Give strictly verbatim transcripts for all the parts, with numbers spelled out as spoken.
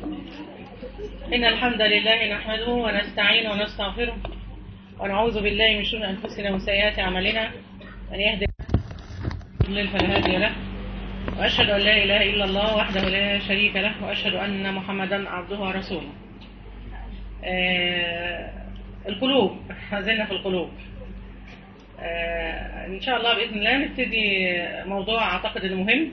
إن الحمد لله نحمده ونستعينه ونستغفره ونعوذ بالله من شرور أنفسنا وسيئات أعمالنا. من يهدي الله فلا هادي له، وأشهد أن لا إله إلا الله وحده لا شريك له، وأشهد أن محمدا عبده ورسوله. آه القلوب، زلنا في القلوب. آه إن شاء الله بإذن الله نبتدي موضوع أعتقد إنه مهم،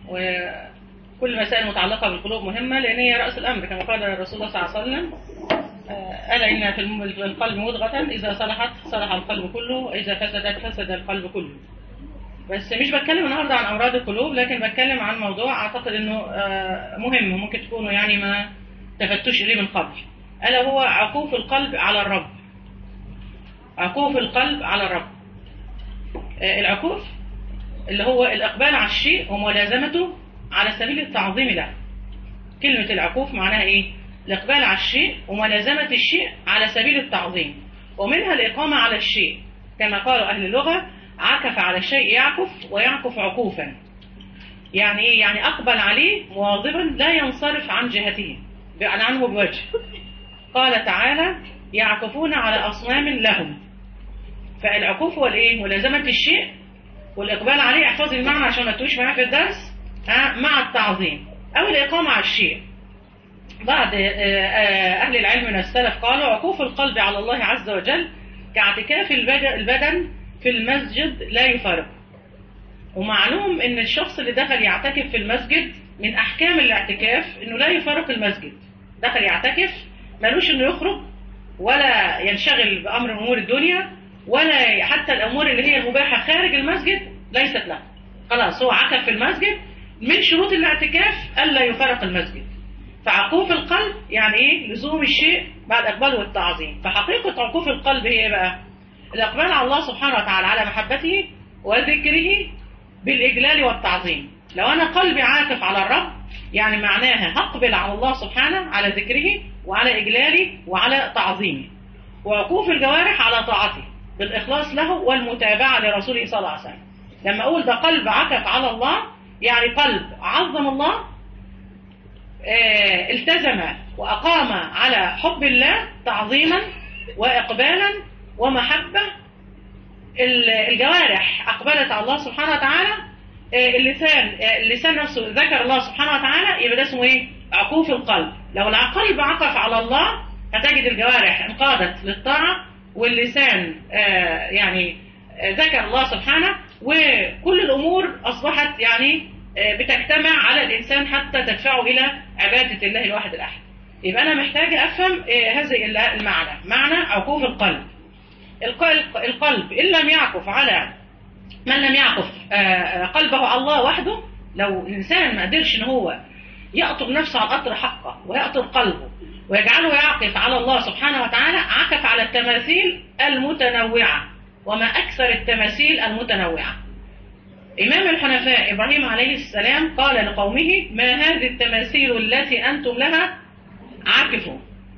وكل مسائل متعلقة بالقلوب مهمة لأن هي رأس الأمر كما قال الرسول صلى الله عليه وسلم: آه ألا إن في القلب مضغة إذا صلحت صلح القلب كله، وإذا فسدت فسد القلب كله. بس مش بتكلم النهارده عن أمراض القلوب، لكن بتكلم عن موضوع أعتقد إنه آه مهم، ممكن تكونوا يعني ما تفتوش إليه من قبل، ألا هو عكوف القلب على الرب. عكوف القلب على الرب. آه العكوف اللي هو الإقبال على الشيء وملازمته على سبيل التعظيم له. كلمة العكوف معناها إيه؟ الإقبال على الشيء وملازمة الشيء على سبيل التعظيم، ومنها الإقامة على الشيء كما قالوا أهل اللغة: عكف على الشيء يعكف، ويعكف عكوفا. يعني إيه؟ يعني أقبل عليه مواظبا لا ينصرف عن جهته عنه بوجه. قال تعالى: يعكفون على أصنام لهم. فالعكوف هو الإيه؟ ملازمة الشيء والإقبال عليه. احفظ المعنى عشان ما تتوهش معايا في الدرس. مع التعظيم أو الإقامة على الشيء. بعض أهل العلم من السلف قالوا: عكوف القلب على الله عز وجل كاعتكاف البدن في المسجد لا يفارق. ومعلوم ان الشخص اللي دخل يعتكف في المسجد من احكام الاعتكاف انه لا يفارق المسجد. دخل يعتكف ملوش انه يخرج ولا ينشغل بامر من امور الدنيا، ولا حتى الامور اللي هي المباحه خارج المسجد ليست له. خلاص هو عكف في المسجد. من شروط الاعتكاف الا يفارق المسجد. فعكوف القلب يعني ايه؟ لزوم الشيء بعد الاقبال والتعظيم. فحقيقه عكوف القلب هي بقى الاقبال على الله سبحانه وتعالى على محبته وذكره بالاجلال والتعظيم. لو انا قلبي عاكف على الرب يعني معناها هقبل على الله سبحانه على ذكره وعلى اجلاله وعلى تعظيمه. وعكوف الجوارح على طاعته بالاخلاص له والمتابعه لرسوله صلى الله عليه وسلم. لما اقول ده قلب عكف على الله يعني قلب عظم الله، اه التزم واقام على حب الله تعظيما واقبالا ومحبه. الجوارح اقبلت على الله سبحانه وتعالى. اللسان اللسان نفسه ذكر الله سبحانه وتعالى، يبقى ده اسمه ايه؟ عكوف القلب. لو القلب عكف على الله هتجد الجوارح انقادت للطاعه، واللسان يعني ذكر الله سبحانه، وكل الامور اصبحت يعني بتجتمع على الانسان حتى تدفعه الى عباده الله الواحد الاحد. يبقى انا محتاجه افهم هذه المعنى، معنى عكوف القلب. القلب إن لم يعكف على من لم يعكف قلبه على الله وحده. لو الإنسان ما قدرش إن هو يأطر نفسه على قطر حقه ويأطر قلبه ويجعله يعكف على الله سبحانه وتعالى، عكف على التماثيل المتنوعة. وما أكثر التماثيل المتنوعة. إمام الحنفاء إبراهيم عليه السلام قال لقومه: ما هذه التماثيل التي أنتم لها عاكفون.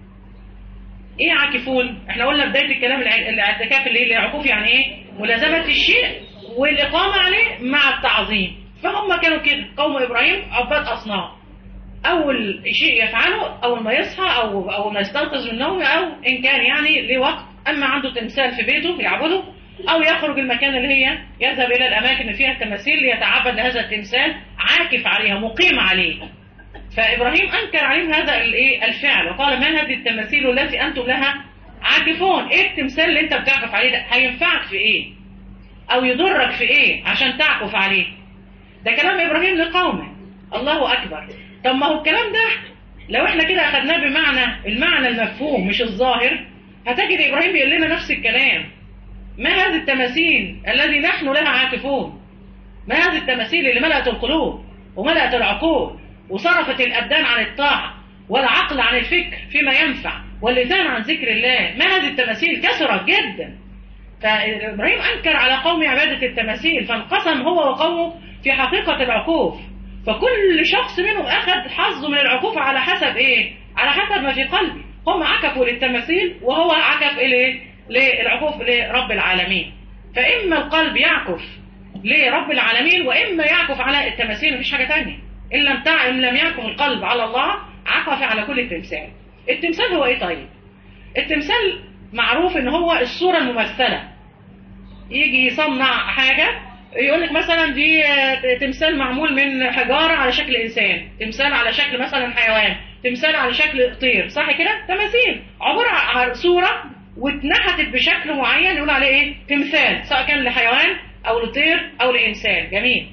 ايه عاكفون؟ احنا قلنا بدايه الكلام الاعتكاف اللي هي العكوف يعني ايه؟ ملازمه الشيء والاقامه عليه مع التعظيم. فهم كانوا كده قوم ابراهيم عباد اصنام. اول شيء يفعله اول ما يصحى او اول ما يستيقظ من النوم، او ان كان يعني لوقت، اما عنده تمثال في بيته يعبده، او يخرج المكان اللي هي يذهب الى الاماكن اللي فيها التماثيل ليتعبد لهذا التمثال، عاكف عليها مقيم عليه. فإبراهيم أنكر عليهم هذا الفعل وقال: ما هذه التماثيل التي أنتم لها عاكفون. إيه التمثال اللي أنت بتعكف عليه ده؟ هينفعك في إيه؟ أو يضرك في إيه عشان تعكف عليه؟ ده كلام إبراهيم لقومه. الله أكبر. طب ما هو الكلام ده لو إحنا كده أخذناه بمعنى المعنى المفهوم مش الظاهر، هتجد إبراهيم بيقول لنا نفس الكلام. ما هذه التماثيل الذي نحن لها عاكفون؟ ما هذه التماثيل اللي ملأت القلوب وملأت العقول وصرفت الأبدان عن الطاعة والعقل عن الفكر فيما ينفع واللسان عن ذكر الله؟ ما هذه التماثيل؟ كثرت جدا. فإبراهيم أنكر على قوم عبادة التماثيل، فانقسم هو وقومه في حقيقة العكوف. فكل شخص منهم أخذ حظه من العكوف على حسب إيه؟ على حسب ما في قلبه. هم عكفوا للتماثيل وهو عكف إليه للعكوف لرب العالمين. فإما القلب يعكف لرب العالمين، وإما يعكف على التماثيل. مفيش حاجة تانية. إن لم إن لم يعكف القلب على الله عكف على كل تمثال. التمثال هو ايه طيب؟ التمثال معروف ان هو الصورة الممثلة. يجي يصنع حاجة يقول لك مثلا دي تمثال معمول من حجارة على شكل إنسان، تمثال على شكل مثلا حيوان، تمثال على شكل طير، صح كده؟ تماثيل عبارة عن صورة واتنحتت بشكل معين يقول عليه ايه؟ تمثال، سواء كان لحيوان أو لطير أو لإنسان. جميل.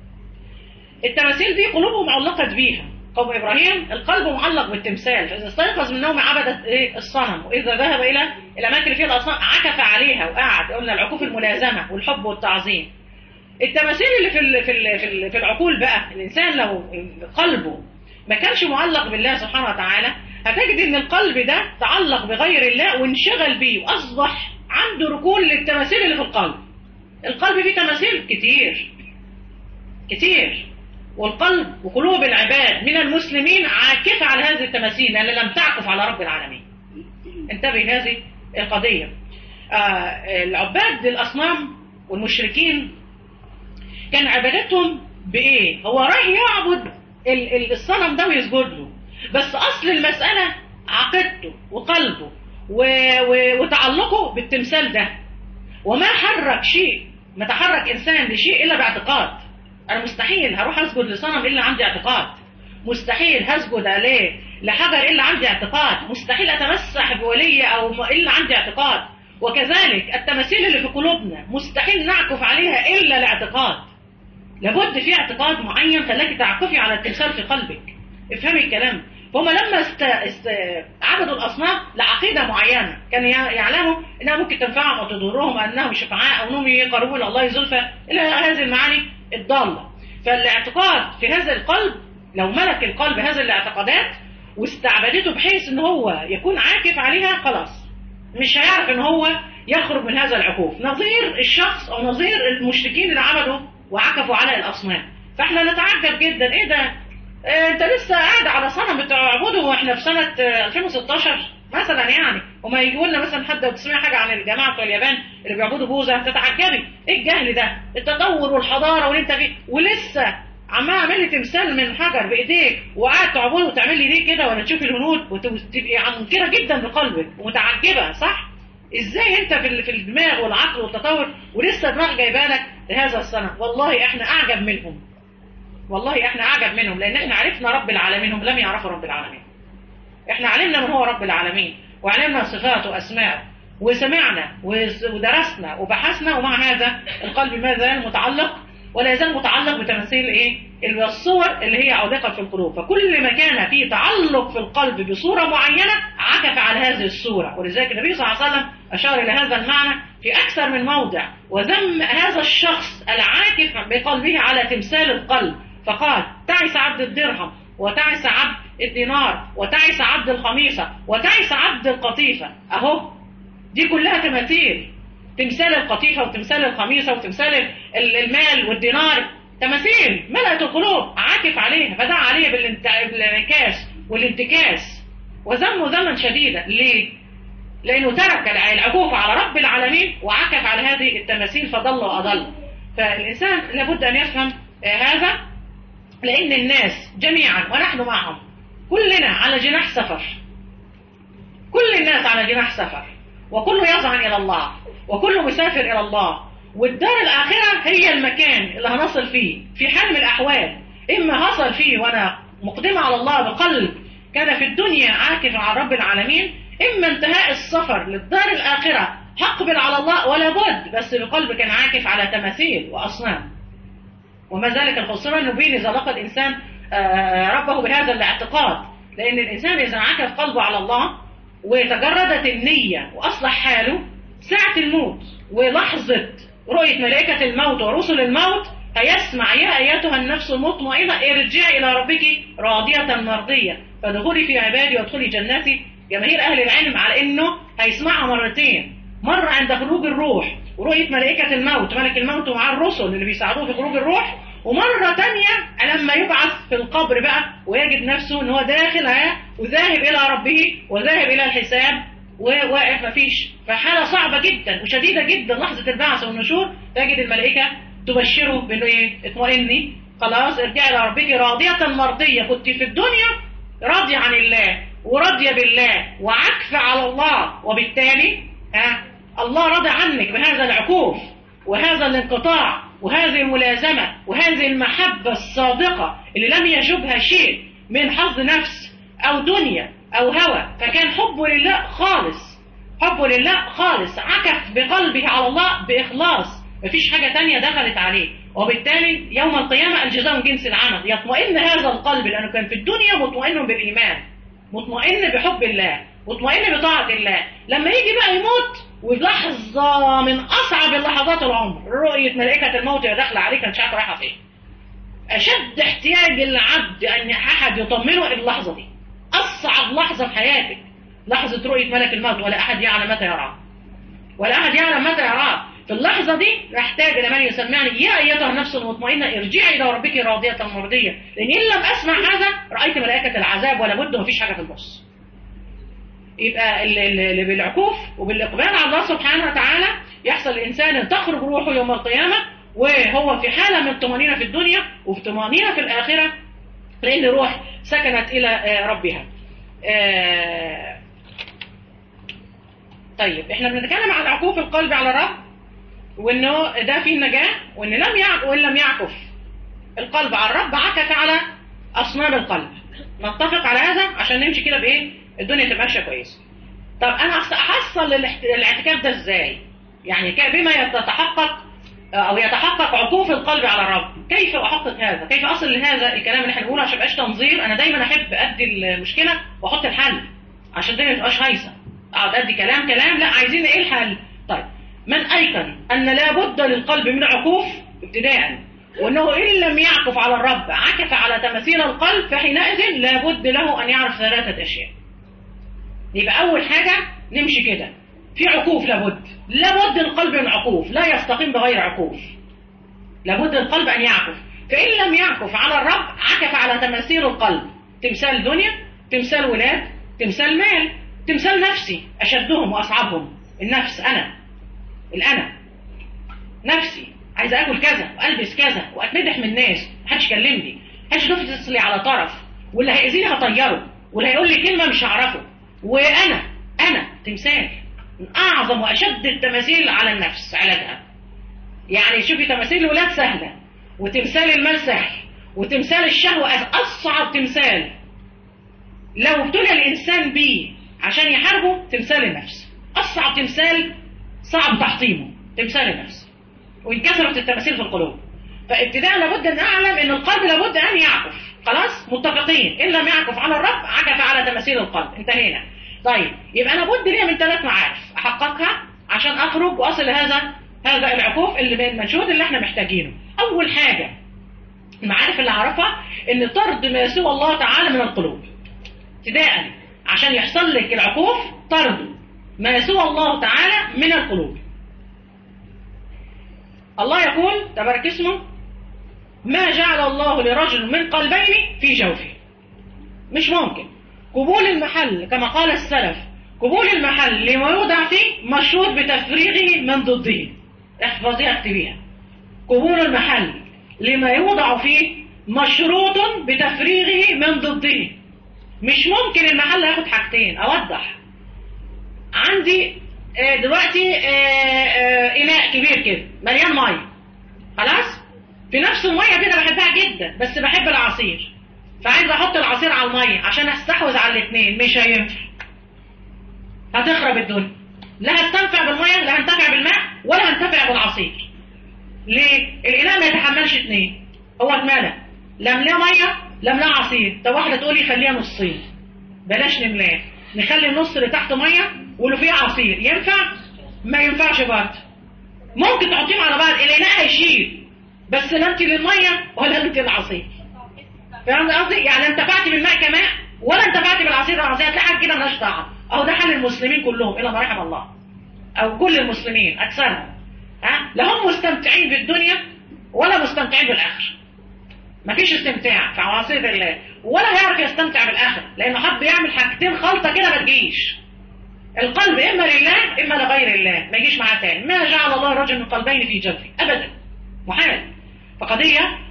التماثيل دي قلوبهم معلقة بيها. قوم إبراهيم القلب معلق بالتمثال، فإذا استيقظ من نوم عبدت إيه؟ الصنم، وإذا ذهب إلى الأماكن اللي فيها الأصنام عكف عليها وقعد. قلنا العكوف الملازمة والحب والتعظيم. التماثيل اللي في ال في ال في, ال في العقول بقى، الإنسان لو قلبه ما كانش معلق بالله سبحانه وتعالى هتجد إن القلب ده تعلق بغير الله وانشغل بيه وأصبح عنده ركون للتماثيل اللي في القلب. القلب فيه تماثيل كتير كتير، والقلب وقلوب العباد من المسلمين عاكفة على هذه التماثيل لأن لم تعكف على رب العالمين. انتبه لهذه القضية. آه العباد الأصنام والمشركين كان عبادتهم بإيه؟ هو رايح يعبد الصنم ده ويسجد له، بس أصل المسألة عقيدته وقلبه وتعلقه بالتمثال ده. وما حرك شيء، ما تحرك إنسان لشيء إلا باعتقاد. أنا مستحيل هروح أسجد لصنم إلا عندي اعتقاد، مستحيل هسجد عليه لحجر إلا عندي اعتقاد، مستحيل أتمسح بولي أو إلا عندي اعتقاد. وكذلك التماثيل اللي في قلوبنا مستحيل نعكف عليها إلا لاعتقاد. لابد في اعتقاد معين خلاك تعكفي على التمثال في قلبك. افهمي الكلام. فهم لما است... است... عبدوا الأصنام لعقيدة معينة كان يعلموا أنها ممكن تنفعهم أو تضرهم، أنهم شفعاء أو أنهم يقربوا إلى الله زلفى، إلى هذه المعاني الضالة. فالاعتقاد في هذا القلب لو ملك القلب هذه الاعتقادات واستعبدته بحيث ان هو يكون عاكف عليها، خلاص مش هيعرف ان هو يخرج من هذا العكوف. نظير الشخص او نظير المشركين اللي عبدوا وعكفوا على الاصنام. فاحنا نتعجب جدا، ايه ده؟ اه انت لسه قاعد على صنم بتعبده واحنا في سنة ألفين وستاشر مثلا يعني، وما يجوا لنا مثلا حد وتسمع حاجه عن الجماعه بتوع اليابان اللي بيعبدوا بوذا تتعجبي. ايه الجهل ده؟ التطور والحضاره واللي انت فيه، ولسه عمال اعمل لي تمثال من حجر بايديك وقاعد تعبده وتعمل لي ليه كده ولا تشوفي الهنود وتبقي منكره جدا بقلبك ومتعجبه، صح؟ ازاي انت في في الدماغ والعقل والتطور ولسه دماغ جايبانك لهذا الصنم؟ والله احنا اعجب منهم، والله احنا اعجب منهم، لان احنا عرفنا رب العالمين، هم لم يعرفوا رب العالمين. احنا علمنا من هو رب العالمين وعلمنا صفاته واسماءه وسمعنا ودرسنا وبحثنا، ومع هذا القلب ما زال متعلق ولا يزال متعلق بتماثيل ايه؟ الصور اللي هي علقت في القلوب. فكل ما كان فيه تعلق في القلب بصورة معينة عكف على هذه الصورة. ولذلك النبي صلى الله عليه وسلم أشار إلى هذا المعنى في أكثر من موضع وذم هذا الشخص العاكف بقلبه على تمثال القلب، فقال تعس عبد الدرهم وتعس عبد الدينار وتعس عبد الخميصة وتعس عبد القطيفة. أهو دي كلها تماثيل، تمثال القطيفة وتمثال الخميصة وتمثال المال والدينار، تماثيل ملأت القلوب عاكف عليها، فدعا عليها بالانعكاس والانتكاس وذمه ذما شديدا. ليه؟ لأنه ترك العكوف على رب العالمين وعكف على هذه التماثيل فضل وأضل. فالإنسان لابد أن يفهم هذا، لأن الناس جميعا ونحن معهم كلنا على جناح سفر، كل الناس على جناح سفر، وكله يزعن إلى الله وكله مسافر إلى الله. والدار الآخرة هي المكان اللي هنصل فيه في حال من الأحوال، إما هصل فيه وأنا مقدمة على الله بقلب كان في الدنيا عاكف على رب العالمين، إما انتهاء السفر للدار الآخرة هقبل على الله ولا بد، بس بقلب كان عاكف على تماثيل وأصنام. وما ذلك الخسران نبين إذا لقى الإنسان ربه بهذا الاعتقاد. لأن الإنسان إذا عكف قلبه على الله وتجردت النية وأصلح حاله ساعة الموت ولحظة رؤية ملائكة الموت ورسل الموت هيسمع يا أيتها النفس المطمئنة ارجعي إلى ربك راضية مرضية فادخلي في عبادي وادخلي جناتي. جماهير أهل العلم على إنه هيسمعها مرتين، مرة عند خروج الروح ورؤية ملائكة الموت، ملك الموت ومع الرسل اللي بيساعدوه في خروج الروح، ومرة تانية لما يبعث في القبر بقى ويجد نفسه ان هو داخل وذاهب الى ربه وذاهب الى الحساب وواقف مفيش. فحالة صعبة جدا وشديدة جدا لحظة البعث والنشور، تجد الملائكة تبشره بانه ايه؟ اطمئني خلاص ارجعي الى ربك راضية مرضية، كنت في الدنيا راضية عن الله وراضية بالله وعاكفة على الله، وبالتالي ها الله راضي عنك بهذا العكوف وهذا الانقطاع وهذه الملازمة وهذه المحبة الصادقة اللي لم يشبها شيء من حظ نفس أو دنيا أو هوى، فكان حبه لله خالص، حبه لله خالص، عكف بقلبه على الله بإخلاص، مفيش حاجة تانية دخلت عليه، وبالتالي يوم القيامة الجزاء من جنس العمل. يطمئن هذا القلب لأنه كان في الدنيا مطمئن بالإيمان، مطمئن بحب الله، مطمئن بطاعة الله. لما يجي بقى يموت ولحظة من أصعب اللحظات العمر، رؤية ملائكة الموت يا داخلة عليك مش عارف رايحة فين، أشد احتياج العبد أن أحد يطمنه اللحظة دي، أصعب لحظة في حياتك لحظة رؤية ملك الموت، ولا أحد يعلم متى يراه، ولا أحد يعلم متى يراه. في اللحظة دي نحتاج إلى من يسمعني: يا أيتها النفس المطمئنة ارجعي إلى ربك راضية مرضية، لأن إن لم أسمع هذا رأيت ملائكة العذاب ولا بد ومفيش حاجة في النص. يبقى اللي بالعكوف وبالإقبال على الله سبحانه وتعالى يحصل الإنسان أن تخرج روحه يوم القيامة وهو في حالة من الطمأنينة في الدنيا وفي طمأنينة في الآخرة، لأن الروح سكنت إلى ربها. طيب احنا بنتكلم عن عكوف القلب على الرب، وانه ده فيه النجاة، وان لم يعكف وان لم يعكف القلب على الرب عكف على اصنام القلب. نتفق على هذا عشان نمشي كده بايه الدنيا تبقى ماشيه كويس. طب انا احصل الاعتكاف ده ازاي؟ يعني بما يتحقق او يتحقق عكوف القلب على الرب، كيف احقق هذا؟ كيف اصل لهذا الكلام اللي احنا بنقوله عشان ما يبقاش تنظير؟ انا دايما احب ادي المشكله واحط الحل عشان الدنيا ما تبقاش هايصه، اقعد ادي كلام كلام، لا عايزين ايه الحل؟ طيب من ايقن ان لا بد للقلب من عكوف ابتداء، وانه ان لم يعكف على الرب عكف على تماثيل القلب، فحينئذ لا بد له ان يعرف ثلاثه اشياء. يبقى اول حاجه نمشي كده في عكوف، لابد لابد القلب من عكوف، لا يستقيم بغير عكوف، لابد القلب ان يعكف. فان لم يعكف على الرب عكف على تماثيل القلب، تمثال دنيا، تمثال ولاد، تمثال مال، تمثال نفسي، اشدهم واصعبهم النفس. انا الانا نفسي عايز اكل كذا والبس كذا واتمدح من الناس، محدش يكلمني، محدش يدوس لي على طرف، واللي هيأذيني هطيره، واللي هيقول لي كلمه مش هعرفه. وانا انا تمثال من اعظم واشد التماثيل على النفس علاجها. يعني شوفي تماثيل الولاد سهله، وتمثال المال سهل، وتمثال الشهوه اصعب تمثال لو ابتلى الانسان بيه عشان يحاربه تمثال النفس، اصعب تمثال صعب تحطيمه تمثال النفس، وانكسرت التماثيل في القلوب. فابتداء لابد ان اعلم ان القلب لابد ان يعكف. خلاص متفقين، ان لم يعكف على الرب عكف على تماثيل القلب، انتهينا. طيب يبقى لابد ليا من ثلاث معارف احققها عشان اخرج واصل لهذا هذا العكوف اللي من المنشود اللي احنا محتاجينه. اول حاجه المعارف اللي اعرفها ان طرد ما سوى الله تعالى من القلوب ابتداء، عشان يحصل لك العكوف طرد ما سوى الله تعالى من القلوب. الله يقول تبارك اسمه: ما جعل الله لرجل من قلبين في جوفه. مش ممكن قبول المحل كما قال السلف، قبول المحل لما يوضع فيه مشروط بتفريغه من ضده. احفظيها اكتبيها: قبول المحل لما يوضع فيه مشروط بتفريغه من ضده. مش ممكن المحل ياخد حاجتين. اوضح، عندي دلوقتي اناء كبير كده مليان ميه، خلاص، في نفس الميه دي انا بحبها جدا بس بحب العصير، فعايز احط العصير على الميه عشان استحوذ على الاثنين، مش هينفع، هتخرب الدنيا، لا هستنفع بالميه لا هنتفع بالماء ولا هنتفع بالعصير. ليه؟ الاناء ما يتحملش اثنين، هو اتملى لا ملاه ميه لا ملاه عصير. طب واحده تقول لي خليها نصين، بلاش نملاه، نخلي النص اللي تحته ميه واللي فيه عصير. ينفع؟ ما ينفعش برضه. ممكن تحطيهم على بعض الاناء هيشيل، بس لا انت للميه ولا انت للعصير. فاهم قصدي؟ يعني لا انتفعتي بالماء كمان ولا انتفعتي بالعصير والعصير، هتلاقي حاجه كده مالهاش طعم. اهو ده حال المسلمين كلهم الا ما رحم الله، او كل المسلمين اكثرهم، ها، لا هم مستمتعين بالدنيا ولا مستمتعين بالاخره. مفيش استمتاع في عواصف الله، ولا هيعرف يستمتع بالاخره، لانه حب يعمل حاجتين خلطه كده ما تجيش. القلب اما لله اما لغير الله، ما يجيش معاه تاني. ما جعل الله رجل من قلبين في جوفه ابدا، محال. فقضيه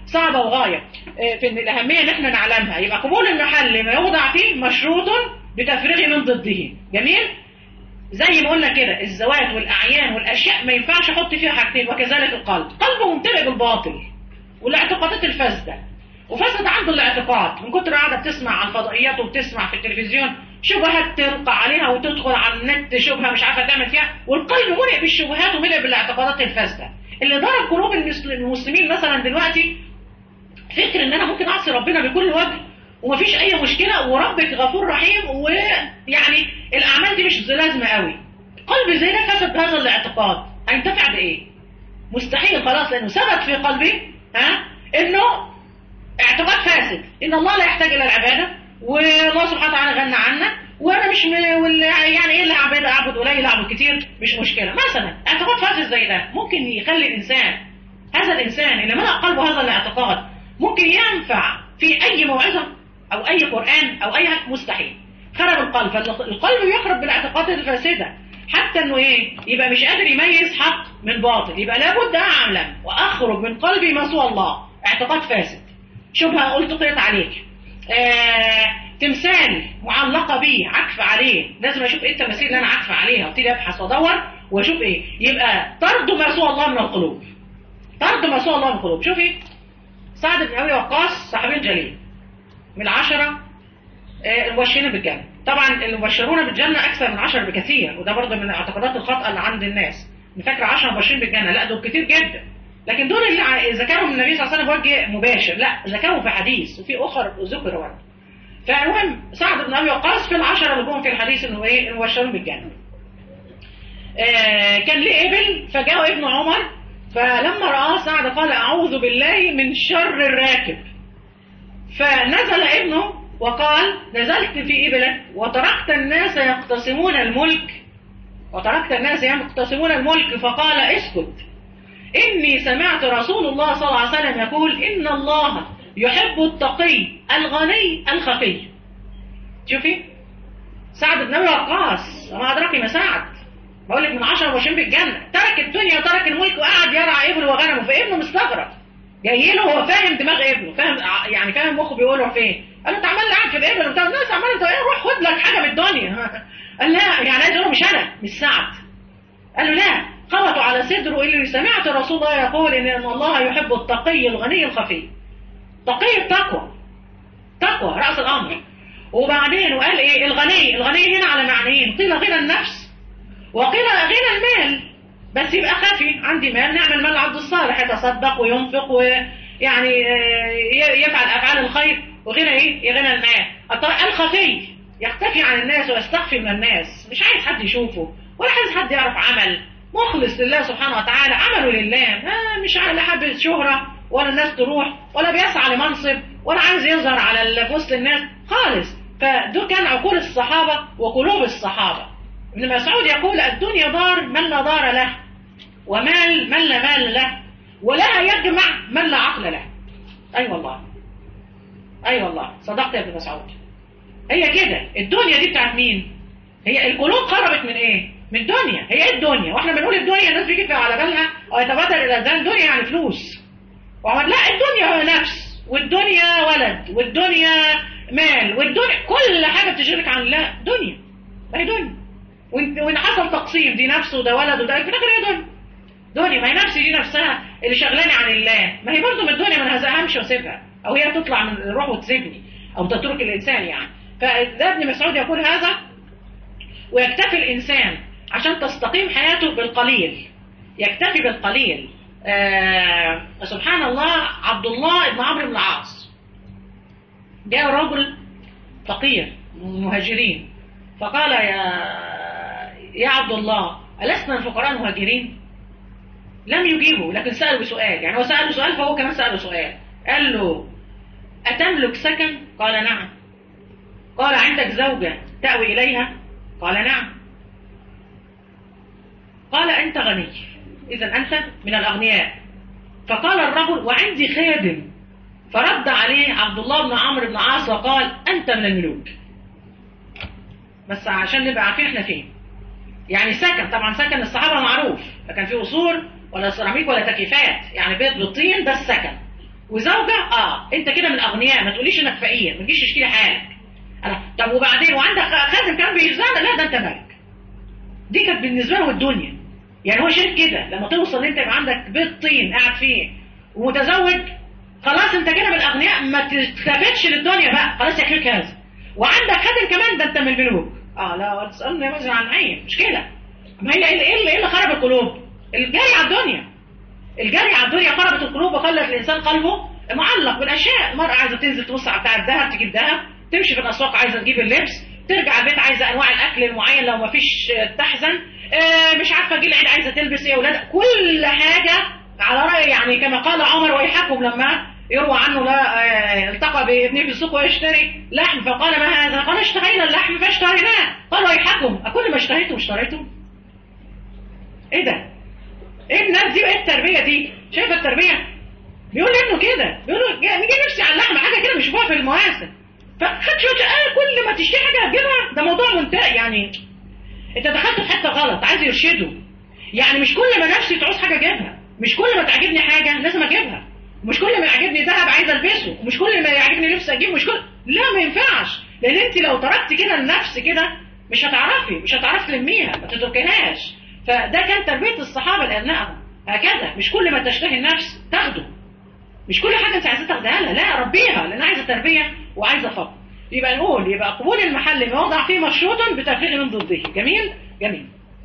صعبة وغاية في إن الأهمية إن إحنا نعلمها. يبقى قبول المحل ما يوضع فيه مشروط بتفريغ من ضده. جميل؟ زي ما قلنا كده الزوات والأعيان والأشياء ما ينفعش أحط فيها حاجتين، وكذلك القلب. قلبه ممتلئ بالباطل والاعتقادات الفاسدة، وفسد عنده الاعتقاد من كتر قاعدة بتسمع على الفضائيات وبتسمع في التلفزيون شبهات تلقى عليها، وتدخل على النت شبهة مش عارفة تعمل فيها، والقلب ملئ بالشبهات وملئ بالاعتقادات الفاسدة. اللي ضرب قلوب المسلمين مثلا دلوقتي فكر ان انا ممكن اعصي ربنا بكل وجه ومفيش اي مشكلة، وربك غفور رحيم، ويعني الاعمال دي مش لازمة قوي. قلب زي ده فسد بهذا الاعتقاد هينتفع بايه؟ مستحيل خلاص، لانه ثبت في قلبه ها انه اعتقاد فاسد، ان الله لا يحتاج الى العبادة، والله سبحانه وتعالى غنى عنا، وانا مش م... يعني ايه اللي اعبد اعبد قليل اعبد كتير مش مشكلة. مثلا اعتقاد فاسد زي ده ممكن يخلي الانسان، هذا الانسان اللي ملأ قلبه هذا الاعتقاد ممكن ينفع في اي موعظة او اي قرآن او اي مستحيل. خرب القلب، فالقلب يخرب بالاعتقادات الفاسدة حتى انه ايه يبقى مش قادر يميز حق من باطل. يبقى لابد اعلم واخرج من قلبي ما سوى الله، اعتقاد فاسد، شبهه قلت قيت عليك، آه، تمثال معلقه بيه عكف عليه، لازم اشوف ايه التماثيل اللي انا عكف عليها، وابتدي ابحث وادور واشوف ايه. يبقى طرد ما سوى الله من القلوب، طرد ما سوى الله من القلوب. شوفي سعد بن ابي وقاص صحابي جليل من العشره المبشرين بالجنه. طبعا المبشرون بالجنه اكثر من عشرة بكثير، وده برضه من الاعتقادات الخاطئه اللي عند الناس، فاكره عشرة مبشرين بالجنه، لا دول كتير جدا. لكن دول اللي ذكرهم النبي صلى الله عليه وسلم بوجه مباشر، لا ذكرهم في حديث وفي اخر ذكر برضه. فالمهم سعد بن ابي وقاص في العشره اللي جم في الحديث انه ايه المبشرون بالجنه. آه كان ليه ابن فجاء ابن عمر، فلما رآه سعد قال اعوذ بالله من شر الراكب. فنزل ابنه وقال نزلت في ابلك وتركت الناس يقتسمون الملك، وتركت الناس يقتسمون الملك، فقال اسكت إني سمعت رسول الله صلى الله عليه وسلم يقول إن الله يحب التقي الغني الخفي. شوفي سعد بن أبي وقاص وما أدراك ما سعد، بقول لك من عشرة مبشرين بالجنة، ترك الدنيا وترك الملك وقعد يرعى ابنه وغنمه. فابنه مستغرب جاي له، هو فاهم دماغ ابنه، فاهم يعني فاهم مخه بيقول له فين. قال له انت عمال قاعد في الابل وبتاع الناس عمال انت ايه، روح خد لك حاجه من الدنيا. قال لا يعني عايز يقول مش انا مش سعد. قال له لا، خبطوا على صدره اللي سمعت رسول الله يقول ان الله يحب التقي الغني الخفي. تقي التقوى، تقوى راس الامر. وبعدين وقال ايه الغني، الغني هنا على معنيين، قيل غنى النفس وقيل غنى المال، بس يبقى خفي، عندي مال نعمل مال العبد الصالح يتصدق وينفق ويعني يفعل افعال الخير. وغنى ايه غنى المال الخفي، يختفي عن الناس ويستخفي من الناس، مش عايز حد يشوفه ولا عايز حد يعرف عمل، مخلص لله سبحانه وتعالى، عمله لله، ما مش على حب شهرة ولا الناس تروح ولا بيسعى لمنصب ولا عايز يظهر على وسط الناس خالص. فدول كان عقول الصحابة وقلوب الصحابة. ابن مسعود يقول الدنيا دار من لا دار له، ومال من لا مال له، ولا يجمع من لا عقل له. اي أيوة والله، اي أيوة والله صدقت يا ابن مسعود. هي كده الدنيا دي بتاعت مين؟ هي القلوب خربت من ايه؟ من الدنيا. هي ايه الدنيا؟ واحنا بنقول الدنيا الناس بيجي على بالها او يتبادر الى الذهن الدنيا يعني فلوس، وعمل لا، الدنيا هو نفس، والدنيا ولد، والدنيا مال، والدنيا كل حاجه بتشغلك عن الله دنيا. ما هي دنيا، وان حصل تقسيم دي نفس وده ولد وده، في الاخر هي دنيا. دنيا ما هي نفسي دي نفسها اللي شغلاني عن الله، ما هي برضه من الدنيا، ما انا هزهمش واسيبها، او هي تطلع من الروح وتسيبني او تترك الانسان يعني. فده ابن مسعود يقول هذا. ويكتفي الإنسان عشان تستقيم حياته بالقليل، يكتفي بالقليل. آه سبحان الله، عبد الله بن عمرو بن العاص جاء رجل فقير من المهاجرين فقال يا يا عبد الله ألسنا الفقراء المهاجرين؟ لم يجيبه، لكن سأله بسؤال، يعني هو سأله سؤال فهو كمان سأله سؤال. قال له أتملك سكن؟ قال نعم. قال عندك زوجة تأوي إليها؟ قال نعم. قال أنت غني، إذا أنت من الأغنياء. فقال الرجل وعندي خادم. فرد عليه عبد الله بن عمرو بن العاص وقال أنت من الملوك. بس عشان نبقى عارفين احنا فين. يعني سكن، طبعا سكن الصحابة معروف، لا كان في قصور ولا سيراميك ولا تكييفات، يعني بيت بالطين ده السكن. وزوجه، اه انت كده من الاغنياء، ما تقوليش انك فقير، ما تجيش تشكي لي حالك. انا طب وبعدين وعندك خادم كان بيخزعنا، لا ده انت ملك. دي كانت بالنسبه له الدنيا. يعني هو شايف كده لما توصل انت يبقى عندك بيت طين قاعد فيه ومتزوج، خلاص انت كده من الاغنياء، ما تلتفتش للدنيا بقى، خلاص يكفيك هذا. وعندك خادم كمان، ده انت من الملوك. اه لا تسالني مثلا عن عين، مش كده. ما هي ايه اللي, إيه اللي خرب القلوب؟ الجري على الدنيا. الجري على الدنيا خربت القلوب وخلت الانسان قلبه معلق بالاشياء. المرأة عايزه تنزل تبص على بتاع الذهب تجيب ذهب، تمشي في الاسواق عايزه تجيب اللبس، ترجع البيت عايزه انواع الاكل المعين لو ما فيش تحزن، آه مش عارفه جيل العيد عايزه تلبس ايه اولاد، كل حاجه على راي يعني كما قال عمر ويحكم لما يروى عنه لا آه التقى بابنه في السوق ويشتري لحم فقال ما هذا؟ قال اشتهينا اللحم فاشتريناه. قال ويحكم اكل ما اشتهيتم اشتريتم؟ ايه ده؟ ايه الناس دي وايه التربيه دي؟ شايفه التربيه؟ بيقول ابنه كده، بيقول له نيجي نفسي على اللحم حاجه كده مش في المواسم، فخد شويه آه كل ما تشتري حاجه هتجيبها، ده موضوع منتهي. يعني انت دخلت في حته غلط، عايز يرشده. يعني مش كل ما نفسي تعوز حاجه اجيبها، مش كل ما تعجبني حاجه لازم اجيبها، مش كل ما يعجبني ذهب عايز البسه، ومش كل ما يعجبني لبس اجيبه، مش كل، لا ما ينفعش. لان انت لو تركت كده النفس كده مش هتعرفي مش هتعرفي تلميها، ما تتركيهاش. فده كان تربيه الصحابه لابنائهم هكذا، مش كل ما تشتهي النفس تاخده، مش كل حاجه انت عايزه تاخدها لها، لا ربيها، لان عايزه تربيه وعايزه فضل. يبقى نقول يبقى قبول المحل ما وضع فيه مشروط بتفريغ من ضده. جميل جميل.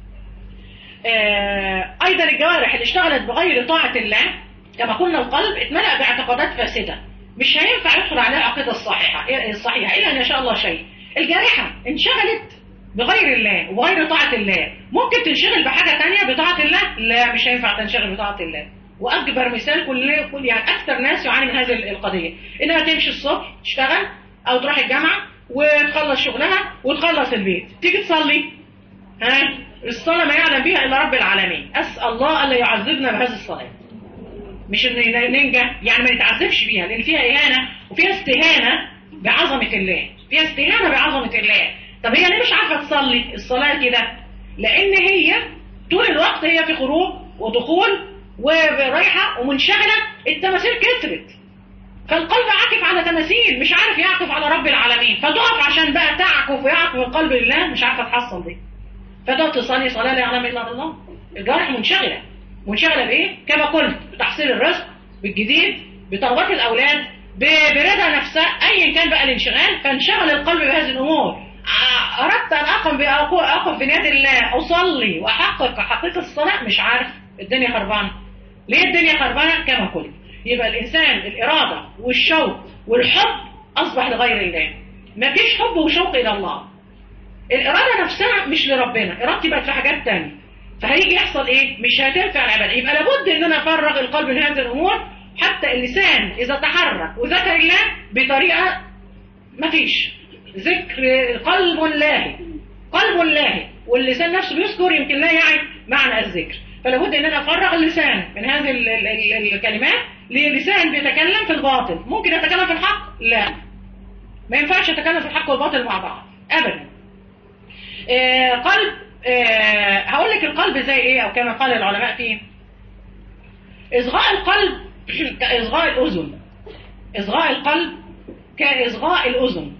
آه ايضا الجوارح اللي اشتغلت بغير طاعه الله كما قلنا القلب اتملأ باعتقادات فاسده، مش هينفع يدخل عليها العقيده الصحيحه الصحيحه الا ان يشاء الله شيء. الجارحه انشغلت بغير الله وبغير طاعه الله، ممكن تنشغل بحاجه ثانيه بطاعه الله؟ لا مش هينفع تنشغل بطاعه الله. واكبر مثال كل كل يعني اكثر ناس يعاني من هذه القضيه، انها تمشي الصبح تشتغل او تروح الجامعه وتخلص شغلها وتخلص البيت، تيجي تصلي، ها الصلاه ما يعلم بها الا رب العالمين، اسال الله الا يعذبنا بهذه الصلاه، مش ان ننجح يعني ما نتعذبش بيها، لان فيها اهانه وفيها استهانه بعظمه الله، فيها استهانه بعظمه الله. طب هي ليه مش عارفه تصلي الصلاه كده؟ لان هي طول الوقت هي في خروج ودخول ورايحه ومنشغله، التماثيل كترت، فالقلب عاكف على تماثيل، مش عارف يعكف على رب العالمين، فتقف عشان بقى تعكف ويعكف القلب لله، مش عارفه تحصل دي، فتقعد تصلي صلاه لا يعلم الا الله. الجوارح منشغله، منشغله بايه؟ كما قلت بتحصيل الرزق، بالجديد، بتربيه الاولاد، برضا نفسها، ايا كان بقى الانشغال، فانشغل القلب بهذه الامور. اردت ان اقم اقف بنياد الله، اصلي واحقق حقيقه الصلاه، مش عارف، الدنيا خربانه. ليه الدنيا خربانه؟ كما قلت يبقى الانسان الاراده والشوق والحب اصبح لغير الله، ما فيش حب وشوق الى الله، الاراده نفسها مش لربنا، ارادتي بقت في حاجات تانية، فهيجي يحصل ايه؟ مش هتنفع العباده. يبقى لابد ان انا افرغ القلب من هذه الامور، حتى اللسان اذا تحرك وذكر الله بطريقه ما فيش ذكر، قلب لاهي، قلب لاهي، واللسان نفسه بيذكر يمكن لا يعي معنى الذكر. فلابد ان انا افرغ اللسان من هذه ال ال ال الكلمات للسان بيتكلم في الباطل. ممكن يتكلم في الحق؟ لا، ما ينفعش يتكلم في الحق والباطل مع بعض ابدا. آه قلب، آه هقول لك القلب زي ايه، او كما قال العلماء فيه، اصغاء القلب كاصغاء الاذن، اصغاء القلب كاصغاء الاذن.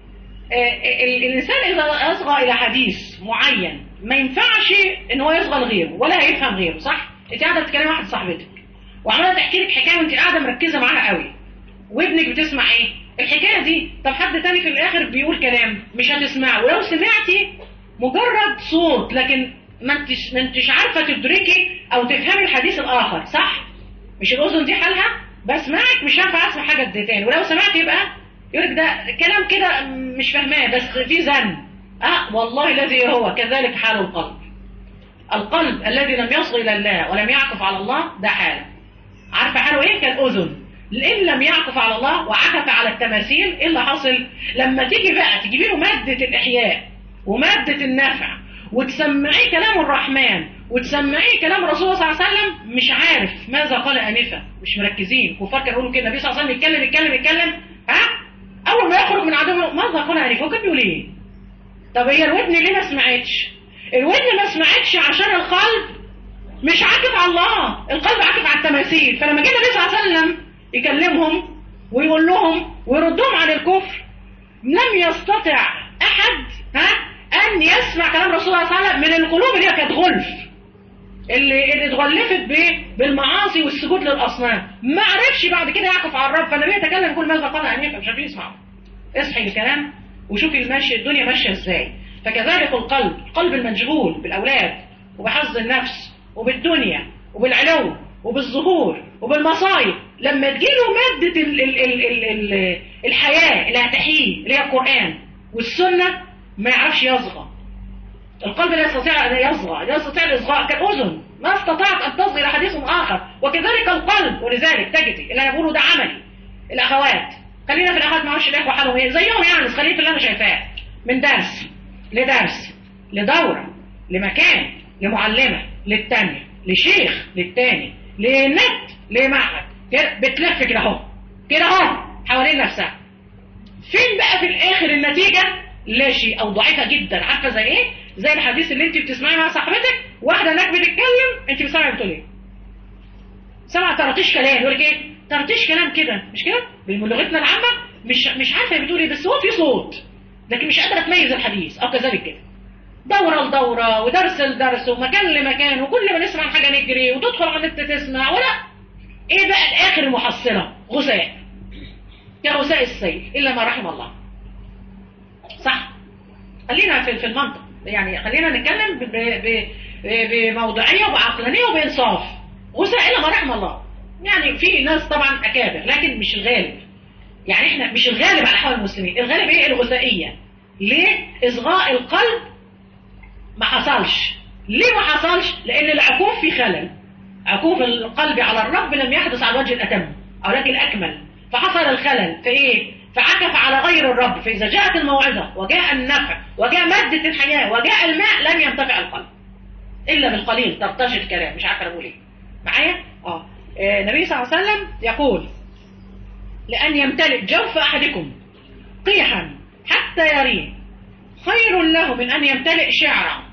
آه الانسان اذا اصغى الى حديث معين ما ينفعش ان هو يصغى لغيره ولا هيفهم غيره، صح؟ انت قاعده بتتكلمي مع واحده صاحبتك وعماله تحكي لك حكايه وانت قاعده مركزه معاها قوي، وابنك بتسمع ايه الحكايه دي، طب حد تاني في الاخر بيقول كلام مش هتسمعه، ولو سمعتي مجرد صوت لكن ما انتش ما انتش عارفه تدركي او تفهمي الحديث الاخر، صح؟ مش الاذن دي حالها بسمعك مش عارفه اسمع حاجه دي تاني، ولو سمعت يبقى يقول لك ده كلام كده مش فاهماه بس في ذنب. اه والله الذي هو كذلك حال القلب. القلب الذي لم يصغ الى الله ولم يعكف على الله ده حاله، عارفه حاله ايه؟ كالاذن، ان لم يعكف على الله وعكف على التماثيل، ايه اللي حصل؟ لما تيجي بقى تجيبي له ماده الاحياء وماده النفع وتسمعيه كلام الرحمن وتسمعيه كلام رسول صلى الله عليه وسلم، مش عارف ماذا قال انفا، مش مركزين. كفار كانوا يقولوا كده، النبي صلى الله عليه وسلم يتكلم يتكلم يتكلم، ها اول ما يخرج من عدو ماذا قال انفا، وكان بيقول ايه؟ طب هي الودن ليه ما سمعتش؟ الودن ما سمعتش عشان القلب مش عاكف على الله، القلب عاكف على التماثيل. فلما جه النبي صلى الله عليه وسلم يكلمهم ويقول لهم ويردهم عن الكفر، لم يستطع احد ها ان يسمع كلام رسول الله صلى الله عليه وسلم من القلوب اللي هي كانت غلف، اللي اللي اتغلفت بايه؟ بالمعاصي والسجود للاصنام، ما عرفش بعد كده يعكف على الرب. فالنبي يتكلم يقول ماذا قال انيفا، مش عارفين يسمعوا. اصحي الكلام وشوفي الماشي الدنيا ماشيه ازاي. فكذلك القلب، القلب المشغول بالاولاد وبحظ النفس وبالدنيا وبالعلو وبالظهور وبالمصايب، لما تجيله ماده ال ال ال ال ال الحياه اللي هتحييه اللي هي القران والسنه، ما يعرفش يصغى. القلب لا يستطيع ان يصغى، لا يستطيع الاصغاء كالاذن، ما استطاعت ان تصغي الى حديث اخر. وكذلك القلب، ولذلك تجدي اللي انا بقوله ده عملي. الاخوات، خلينا في الاخوات، ما اعرفش الاخوه حالهم ايه زيهم يعني، بس خلينا في اللي انا شايفاه، من درس لدرس لدوره لمكان لمعلمه للتانيه لشيخ للتاني لنت لمعهد، بتلف كده اهو كده اهو حوالين نفسها. فين بقى في الاخر النتيجه؟ لا شيء، او ضعيفه جدا. عارفه زي ايه؟ زي الحديث اللي انت بتسمعي مع صاحبتك، واحده هناك بتتكلم، انت بتسمعي بتقول ايه؟ سمع طرطيش كلام، يقول لك ايه؟ طرطيش كلام كده، مش كده؟ بلغتنا العامه، مش مش عارفه هي بتقول ايه، بس هو في صوت، لكن مش قادره تميز الحديث. او كذلك كده، دوره لدوره ودرس لدرس ومكان لمكان، وكل ما نسمع حاجه نجري وتدخل على النت تسمع، ولا ايه بقى الاخر المحصله؟ غثاء، كغثاء السيل الا ما رحم الله. صح؟ خلينا في في المنطق يعني، خلينا نتكلم بموضوعيه وبعقلانيه وبانصاف. غثاء الا ما رحم الله. يعني في ناس طبعا اكابر، لكن مش الغالب. يعني احنا مش الغالب على حال المسلمين، الغالب ايه؟ الغثائيه. ليه؟ اصغاء القلب ما حصلش. ليه ما حصلش؟ لان العكوف في خلل. عكوف القلب على الرب لم يحدث على الوجه الاتم او الوجه الاكمل، فحصل الخلل في ايه؟ فعكف على غير الرب. فاذا جاءت الموعظه وجاء النفع وجاء ماده الحياه وجاء الماء، لم ينتفع القلب الا بالقليل. ترتجي الكلام، مش عارفه اقول ايه معايا. اه النبي صلى الله عليه وسلم يقول: لان يمتلئ جوف احدكم قيحا حتى يريه خير له من ان يمتلئ شعرا.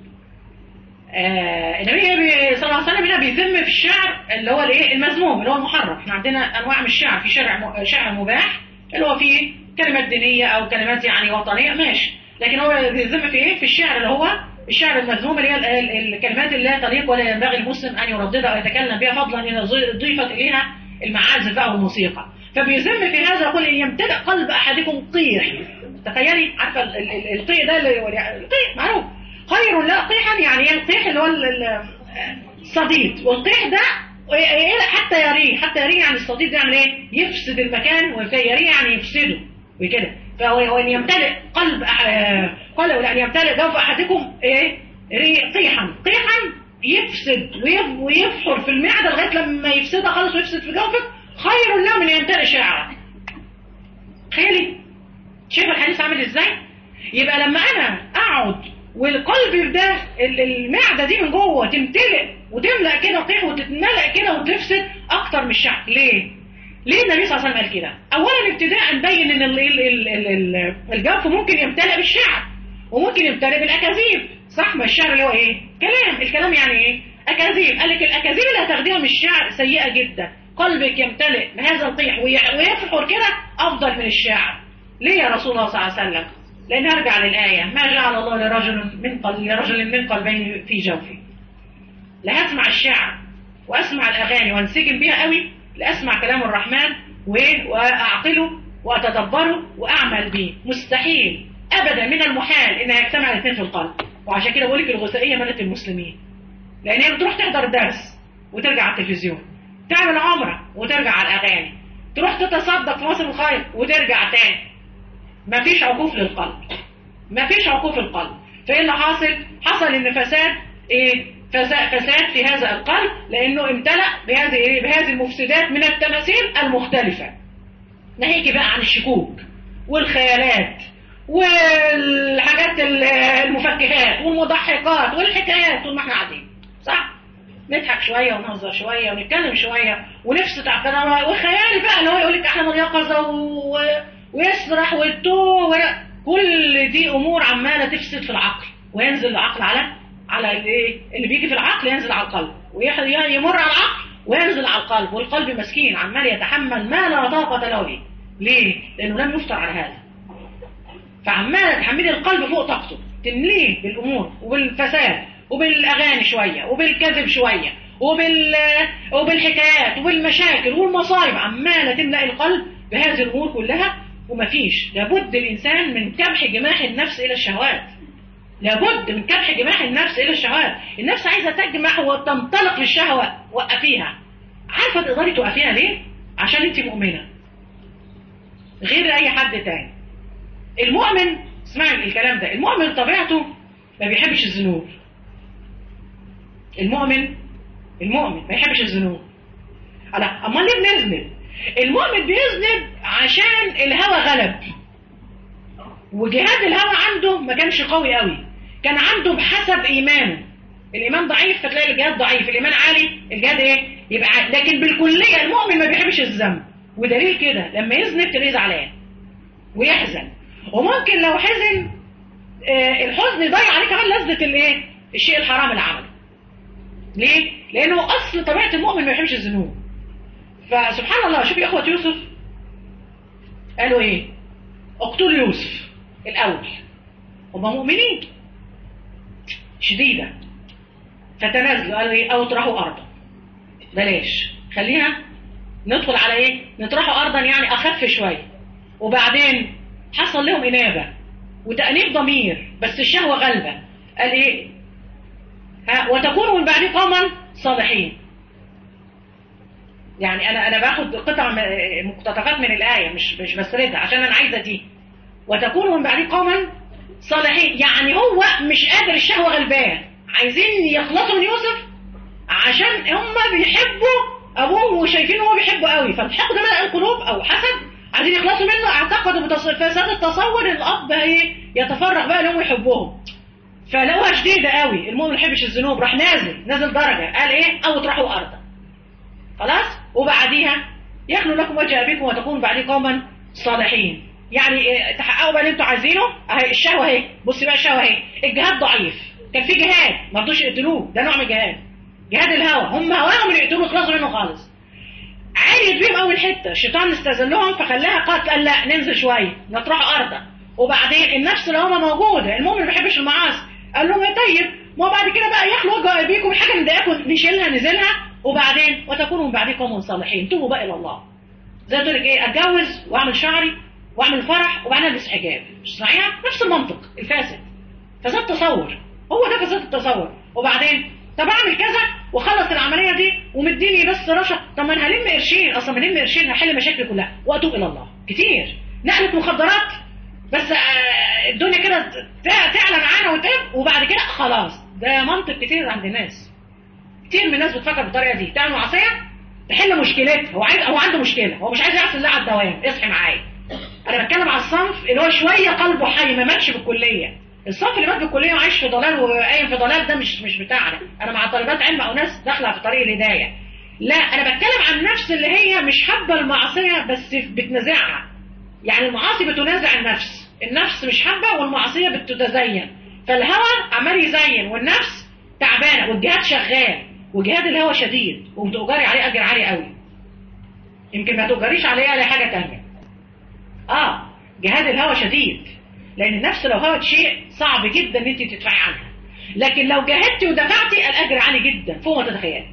آه النبي صلى الله عليه وسلم هنا بيذم في الشعر اللي هو الايه؟ المذموم، اللي هو المحرم. احنا عندنا انواع من الشعر، في شعر شعر مباح اللي هو فيه كلمات دينيه او كلمات يعني وطنيه، ماشي. لكن هو بيذم في ايه؟ في الشعر اللي هو الشعر المذموم، اللي هي الكلمات اللي لا تليق ولا ينبغي المسلم ان يرددها او يتكلم بها، فضلا ان ضيفت اليها المعازف او الموسيقى. فبيذم في هذا، يقول: ان يمتلئ قلب احدكم قيح. تخيلي، عارفه القيح ده؟ القيح معروف، خير لا قيحا، يعني القيح اللي هو الصديد، والقيح ده حتى يريه، حتى يريه يعني الصديد يعمل ايه؟ يفسد المكان، ويريه يعني يفسده وكده. فهو ان يمتلئ قلب قال ان يمتلئ جوف احدكم ايه؟ قيحا. قيحا يفسد ويفحر في المعده لغايه لما يفسدها خالص ويفسد في جوفك، خير له من يمتلئ شعرا. تخيلي، شايف الحديث عامل ازاي؟ يبقى لما انا اقعد والقلب ده المعده دي من جوه تمتلئ وتملأ كده قيح وتتملأ كده وتفسد اكتر من الشعر. ليه؟ ليه النبي صلى الله عليه وسلم قال كده؟ اولا ابتداء نبين ان الجوف ممكن يمتلئ بالشعر وممكن يمتلئ بالاكاذيب. صح؟ ما الشعر اللي هو ايه؟ كلام. الكلام يعني ايه؟ اكاذيب. قال لك الاكاذيب اللي هتاخديها من الشعر سيئه جدا. قلبك يمتلئ بهذا القيح ويفحر كده افضل من الشعر. ليه يا رسول الله صلى الله عليه وسلم؟ لان ارجع للايه: ما جعل الله لرجل من قلب لرجل من قلبين في جوفه. لا اسمع الشعر واسمع الاغاني وانسجم بيها قوي، لا اسمع كلام الرحمن واعقله واتدبره واعمل به. مستحيل ابدا، من المحال ان يجتمع الاثنين في القلب. وعشان كده بقول لك الغثائيه ملت المسلمين، لان هي بتروح تحضر درس وترجع على التلفزيون، تعمل عمره وترجع على الاغاني، تروح تتصدق في موسم الخير وترجع تاني. مفيش عكوف للقلب، مفيش عكوف القلب. فايه اللي حاصل؟ حصل ان فساد ايه؟ فساد في هذا القلب، لانه امتلأ بهذه ايه؟ بهذه المفسدات من التماثيل المختلفه. ناهيك بقى عن الشكوك والخيالات والحاجات المفكهات والمضحكات والحكايات طول ما احنا قاعدين. صح؟ نضحك شويه ونهزر شويه ونتكلم شويه ونفسد عقلنا، والخيال بقى اللي هو يقول لك احنا اليقظه و... ويسرح ويتوه، كل دي امور عماله تفسد في العقل، وينزل العقل على على الايه اللي بيجي في العقل، ينزل على القلب ويمر على العقل وينزل على القلب، والقلب مسكين عمال يتحمل ما لا طاقة له به. ليه؟ لأنه لم يفطر على هذا. فعمال تحملي القلب فوق طاقته، تمليه بالأمور وبالفساد وبالأغاني شوية وبالكذب شوية وبال وبالحكايات وبالمشاكل والمصايب، عمالة تملأ القلب بهذه الأمور كلها. ومفيش، لابد الإنسان من كبح جماح النفس إلى الشهوات. لابد من كبح جماح النفس إلى الشهوات. النفس عايزة تجمح وتنطلق للشهوة، وقفيها. عارفة تقدري توقفيها ليه؟ عشان أنت مؤمنة غير أي حد تاني. المؤمن، اسمعي الكلام ده، المؤمن طبيعته ما بيحبش الذنوب. المؤمن المؤمن ما يحبش الذنوب. لا، أمال ليه بنذنب؟ المؤمن بيذنب عشان الهوى غلب، وجهاد الهوى عنده ما كانش قوي قوي، كان عنده بحسب إيمانه. الإيمان ضعيف فتلاقي الجهاد ضعيف، الإيمان عالي الجهاد إيه؟ يبقى عالي. لكن بالكلية المؤمن ما بيحبش الذنب، ودليل كده لما يذنب تلاقيه زعلان ويحزن، وممكن لو حزن آه الحزن يضيع عليه كمان لذة الايه؟ الشيء الحرام اللي عمله. ليه؟ لأنه أصل طبيعة المؤمن ما يحبش الذنوب. فسبحان الله، شوفي أخوة يوسف قالوا إيه؟ اقتلوا يوسف الأول. هم مؤمنين شديدة، فتنازلوا قالوا إيه؟ أو اطرحوا أرضا. بلاش، خليها ندخل على إيه؟ نطرحوا أرضا يعني أخف شوية. وبعدين حصل لهم إنابة وتأنيب ضمير، بس الشهوة غلبة. قال إيه؟ ها وتكونوا من بعد قوما صالحين. يعني أنا أنا باخد قطع مقتطفات من الآية، مش مش بسردها عشان أنا عايزة دي. وتكونوا من بعد قوما صالحين، يعني هو مش قادر، الشهوة غلبان، عايزين يخلصوا من يوسف عشان هم بيحبوا أبوه وشايفين هو بيحبه قوي، فالحقد ملأ القلوب أو حسد، عايزين يخلصوا منه. اعتقدوا بفساد التصور الأب ايه يتفرغ بقى لهم يحبهم، فلقوها شديدة قوي. المؤمن ما يحبش الذنوب، راح نازل نازل درجة، قال ايه؟ او اطرحوا ارضا. خلاص، وبعديها يخلو لكم وجه ابيكم وتكونوا بعدي قوما صالحين. يعني إيه؟ تحققوا بقى اللي انتوا عايزينه. اهي الشهوة اهي، بصي بقى الشهوة اهي. الجهاد ضعيف، كان في جهاد ما رضوش يقتلوه، ده نوع من الجهاد، جهاد الهوى. هم هواهم اللي يقتلوه، خلصوا منه خالص. عالية بيهم اول حته، الشيطان استاذنهم فخلاها قاتل، قال لا ننزل شويه نطرحوا ارضا. وبعدين النفس اللي هما موجوده، المؤمن ما بيحبش المعاصي، قال لهم يا طيب ما بعد كده بقى يخلو وجه بيكم حاجه مضايقاكم نشيلها نزلها. وبعدين وتكونوا من بعدكم صالحين، توبوا بقى الى الله. زي ما تقول لك ايه، اتجوز واعمل شعري واعمل فرح وبعدين البس حجاب، مش صحيح؟ نفس المنطق الفاسد، فساد تصور، هو ده فساد التصور. وبعدين طب اعمل كذا وخلص العمليه دي ومديني بس رشا، طب ما انا هلم قرشين، اصلا ما هلم قرشين هحل مشاكلي كلها واتوب الى الله. كتير نقلت مخدرات بس الدنيا كده تعلن عنها وتب، وبعد كده خلاص. ده منطق كتير عند الناس، كتير من الناس بتفكر بالطريقه دي، تعمل معصيه تحل مشكلتها. هو عايز، هو عنده مشكله، هو مش عايز يعصي الله على الدوام. اصحي معايا، انا بتكلم على الصنف اللي هو شويه قلبه حي، ما ماتش بالكليه. الصف اللي مات بالكليه وعايش في ضلال وقايم في ضلال، ده مش مش بتاعنا. انا مع طالبات علم او ناس داخله في طريق الهدايه. لا، انا بتكلم عن النفس اللي هي مش حابه المعصيه بس بتنازعها. يعني المعاصي بتنازع النفس، النفس مش حابه والمعصيه بتتزين، فالهوى عمال يزين والنفس تعبانه، والجهاد شغال، وجهاد الهوى شديد وبتؤجري عليه اجر عالي قوي. يمكن ما تؤجريش عليه على حاجه ثانيه. اه جهاد الهوى شديد، لان النفس لو هوت شيء صعب جدا ان انت تدفعي عنها، لكن لو جاهدتي ودفعتي الاجر عالي جدا فوق ما تتخيلي،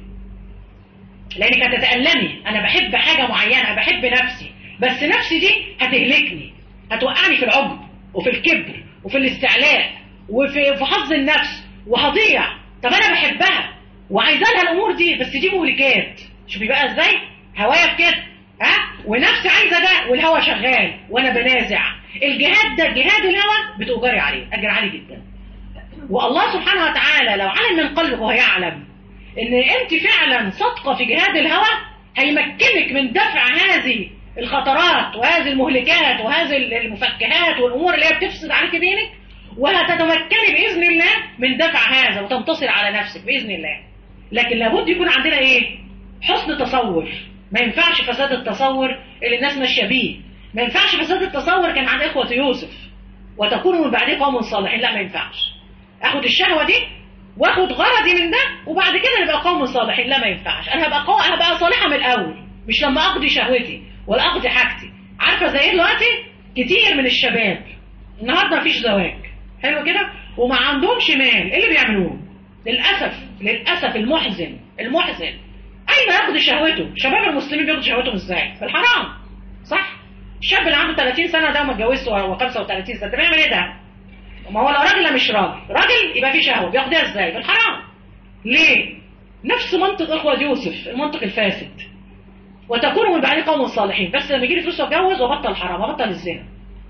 لانك هتتألمي. انا بحب حاجه معينه، انا بحب نفسي، بس نفسي دي هتهلكني، هتوقعني في العجب وفي الكبر وفي الاستعلاء وفي في حظ النفس وهضيع. طب انا بحبها وعايزه لها الامور دي، بس دي مهلكات. شوفي بقى ازاي هوايا في كده، ها، ونفسي عايزه ده والهوى شغال وانا بنازع. الجهاد ده جهاد الهوى بتؤجري عليه اجر عالي جدا. والله سبحانه وتعالى لو علم من قلبك وهيعلم ان انت فعلا صادقه في جهاد الهوى، هيمكنك من دفع هذه الخطرات وهذه المهلكات وهذه المفكهات والامور اللي هي بتفسد عليك دينك، وهتتمكني باذن الله من دفع هذا وتنتصر على نفسك باذن الله. لكن لابد يكون عندنا ايه؟ حسن تصور. ما ينفعش فساد التصور اللي الناس ماشيه بيه، ما ينفعش فساد التصور كان عند اخوه يوسف وتكونوا من بعد قوم صالحين. لا، ما ينفعش اخد الشهوه دي واخد غرضي من ده، وبعد كده نبقى قوم صالحين. لا ما ينفعش، انا هبقى قوم هبقى صالحه من الاول، مش لما اقضي شهوتي ولا اقضي حاجتي. عارفه زي ايه دلوقتي؟ كتير من الشباب النهارده مفيش زواج، حلو كده، وما عندهمش مال. ايه اللي بيعملوه؟ للاسف للاسف المحزن المحزن اين يقضي شهوته؟ شباب المسلمين بيقضوا شهوتهم ازاي؟ في الحرام، صح؟ الشاب اللي عنده ثلاثين سنه ده وما اتجوزش و خمسة وثلاثين سنه، بيعمل ايه ده؟ ما هو لو راجل مش راجل، راجل يبقى فيه شهوه، بياخدها ازاي؟ بالحرام. ليه؟ نفس منطق اخوه يوسف، المنطق الفاسد. وتكونوا من بعد قوم الصالحين، بس لما يجي لي فلوس واتجوز وابطل حرام، ابطل الزنا.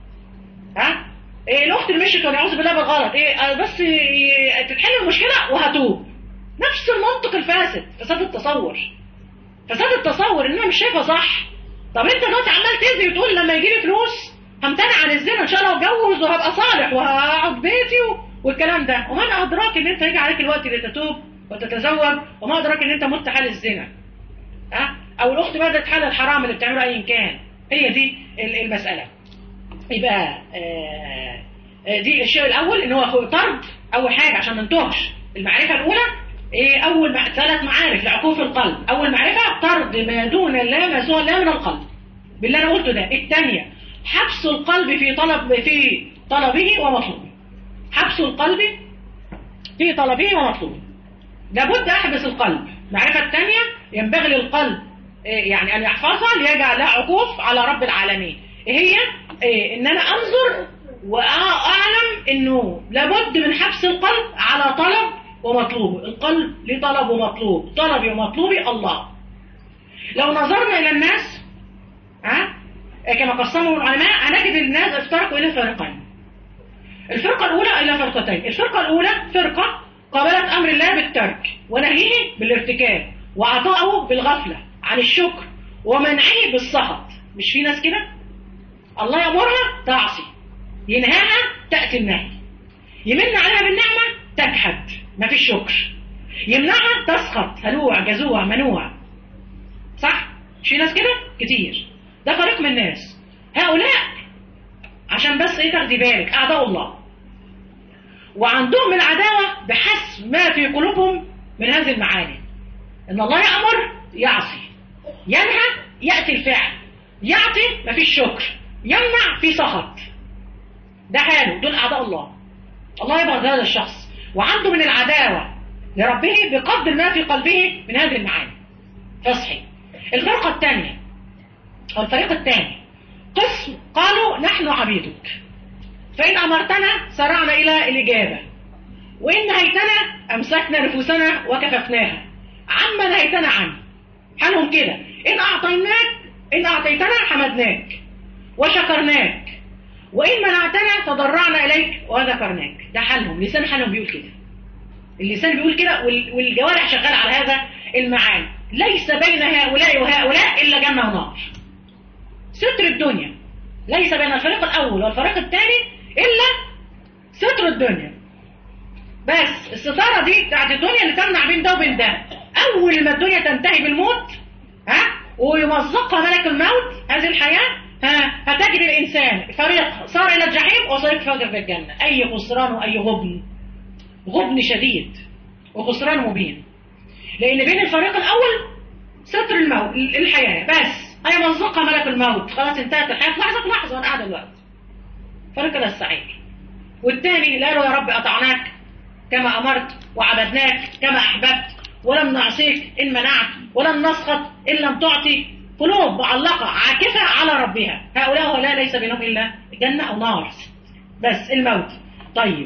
ها؟ إيه الاخت اللي مشيت والعياذ بالله بالغلط، ايه بس إيه تتحل المشكله وهتوب. نفس المنطق الفاسد، فساد التصور. فساد التصور ان انا مش شايفه صح. طب انت دلوقتي عمال تزني وتقول لما يجي لي فلوس همتنع عن الزنا ان شاء الله واتجوز وهبقى صالح وهقعد بيتي و... والكلام ده، وما انا ادراك ان انت هيجي عليك الوقت لتتوب وتتزوج، وما ادراك ان انت مت حال الزنا. ها؟ او الاخت بدات حال الحرام اللي بتعمله ايا كان. هي دي المساله. يبقى آه دي الشيء الاول ان هو طرد. اول حاجه عشان ما نتوهش، المعرفه الاولى ايه؟ اول مع... ثلاث معارف لعقوف القلب. اول معرفه طرد ما دون الله ما سوى الله من القلب باللي انا قلته ده. الثانيه حبس القلب في طلب في طلبه ومطلوبه. حبس القلب في طلبه ومطلوبه، لابد احبس القلب. المعرفه الثانيه ينبغي للقلب إيه يعني ان يحفظها ليجعل لها عقوف على رب العالمين. إيه هي؟ إيه؟ ان انا انظر واعلم انه لابد من حبس القلب على طلب ومطلوب. القلب ليه طلب ومطلوب، طلبي ومطلوبي الله. لو نظرنا الى الناس ها كما قسموا العلماء هنجد الناس افترقوا الى فريقين. الفرقه الاولى الى فرقتين. الفرقه الاولى فرقه قابلت امر الله بالترك ونهيه بالارتكاب وعطائه بالغفله عن الشكر ومنعه بالسخط. مش في ناس كده؟ الله يامرها تعصي، ينهاها تاتي النهي، يمن عليها بالنعمه تجحد ما فيش شكر، يمنعها تسخط هلوع جزوع منوع. صح؟ مش في ناس كده؟ كتير. ده فريق من الناس. هؤلاء عشان بس ايه تاخدي بالك اعداء الله، وعندهم العداوه بحسب ما في قلوبهم من هذه المعاني. ان الله يامر يعصي، ينهى ياتي الفعل، يعطي ما فيش شكر، يمنع في سخط. ده حاله، دول اعداء الله. الله يبغض هذا الشخص وعنده من العداوه لربه بقدر ما في قلبه من هذه المعاني. فاصحي. الفرقه الثانيه او الفريق الثاني قسم قالوا نحن عبيدك، فإن أمرتنا سرعنا إلى الإجابة، وإن نهيتنا أمسكنا نفوسنا وكففناها عما نهيتنا عنه. حالهم كده. إن أعطيناك إن أعطيتنا حمدناك وشكرناك، وإن منعتنا تضرعنا إليك وذكرناك. ده حالهم، لسان حالهم بيقول كده. اللسان بيقول كده والجوارح شغالة على هذا المعاني. ليس بين هؤلاء وهؤلاء إلا جنة ونار. ستر الدنيا. ليس بين الفريق الأول والفريق الثاني إلا ستر الدنيا. بس الستارة دي بتاعت الدنيا اللي تمنع بين ده وبين ده. أول ما الدنيا تنتهي بالموت ها ويمزقها ملك الموت هذه الحياة، ها هتجد الإنسان فريق صار إلى الجحيم وفريق فاجر في الجنة. أي خسران وأي غبن، غبن شديد وخسران مبين. لأن بين الفريق الأول ستر الموت الحياة بس، هي مزقها ملك الموت، خلاص انتهت الحياة في لحظة لحظة وأنا قاعدة دلوقتي. فريق السعيد. والتاني لا له يا رب أطعناك كما أمرت وعبدناك كما أحببت ولم نعصيك إن منعت ولم نسخط إن لم تعطي. قلوب معلقة عاكفة على ربها. هؤلاء ولا ليس بينهم إلا جنة أو نار بس الموت. طيب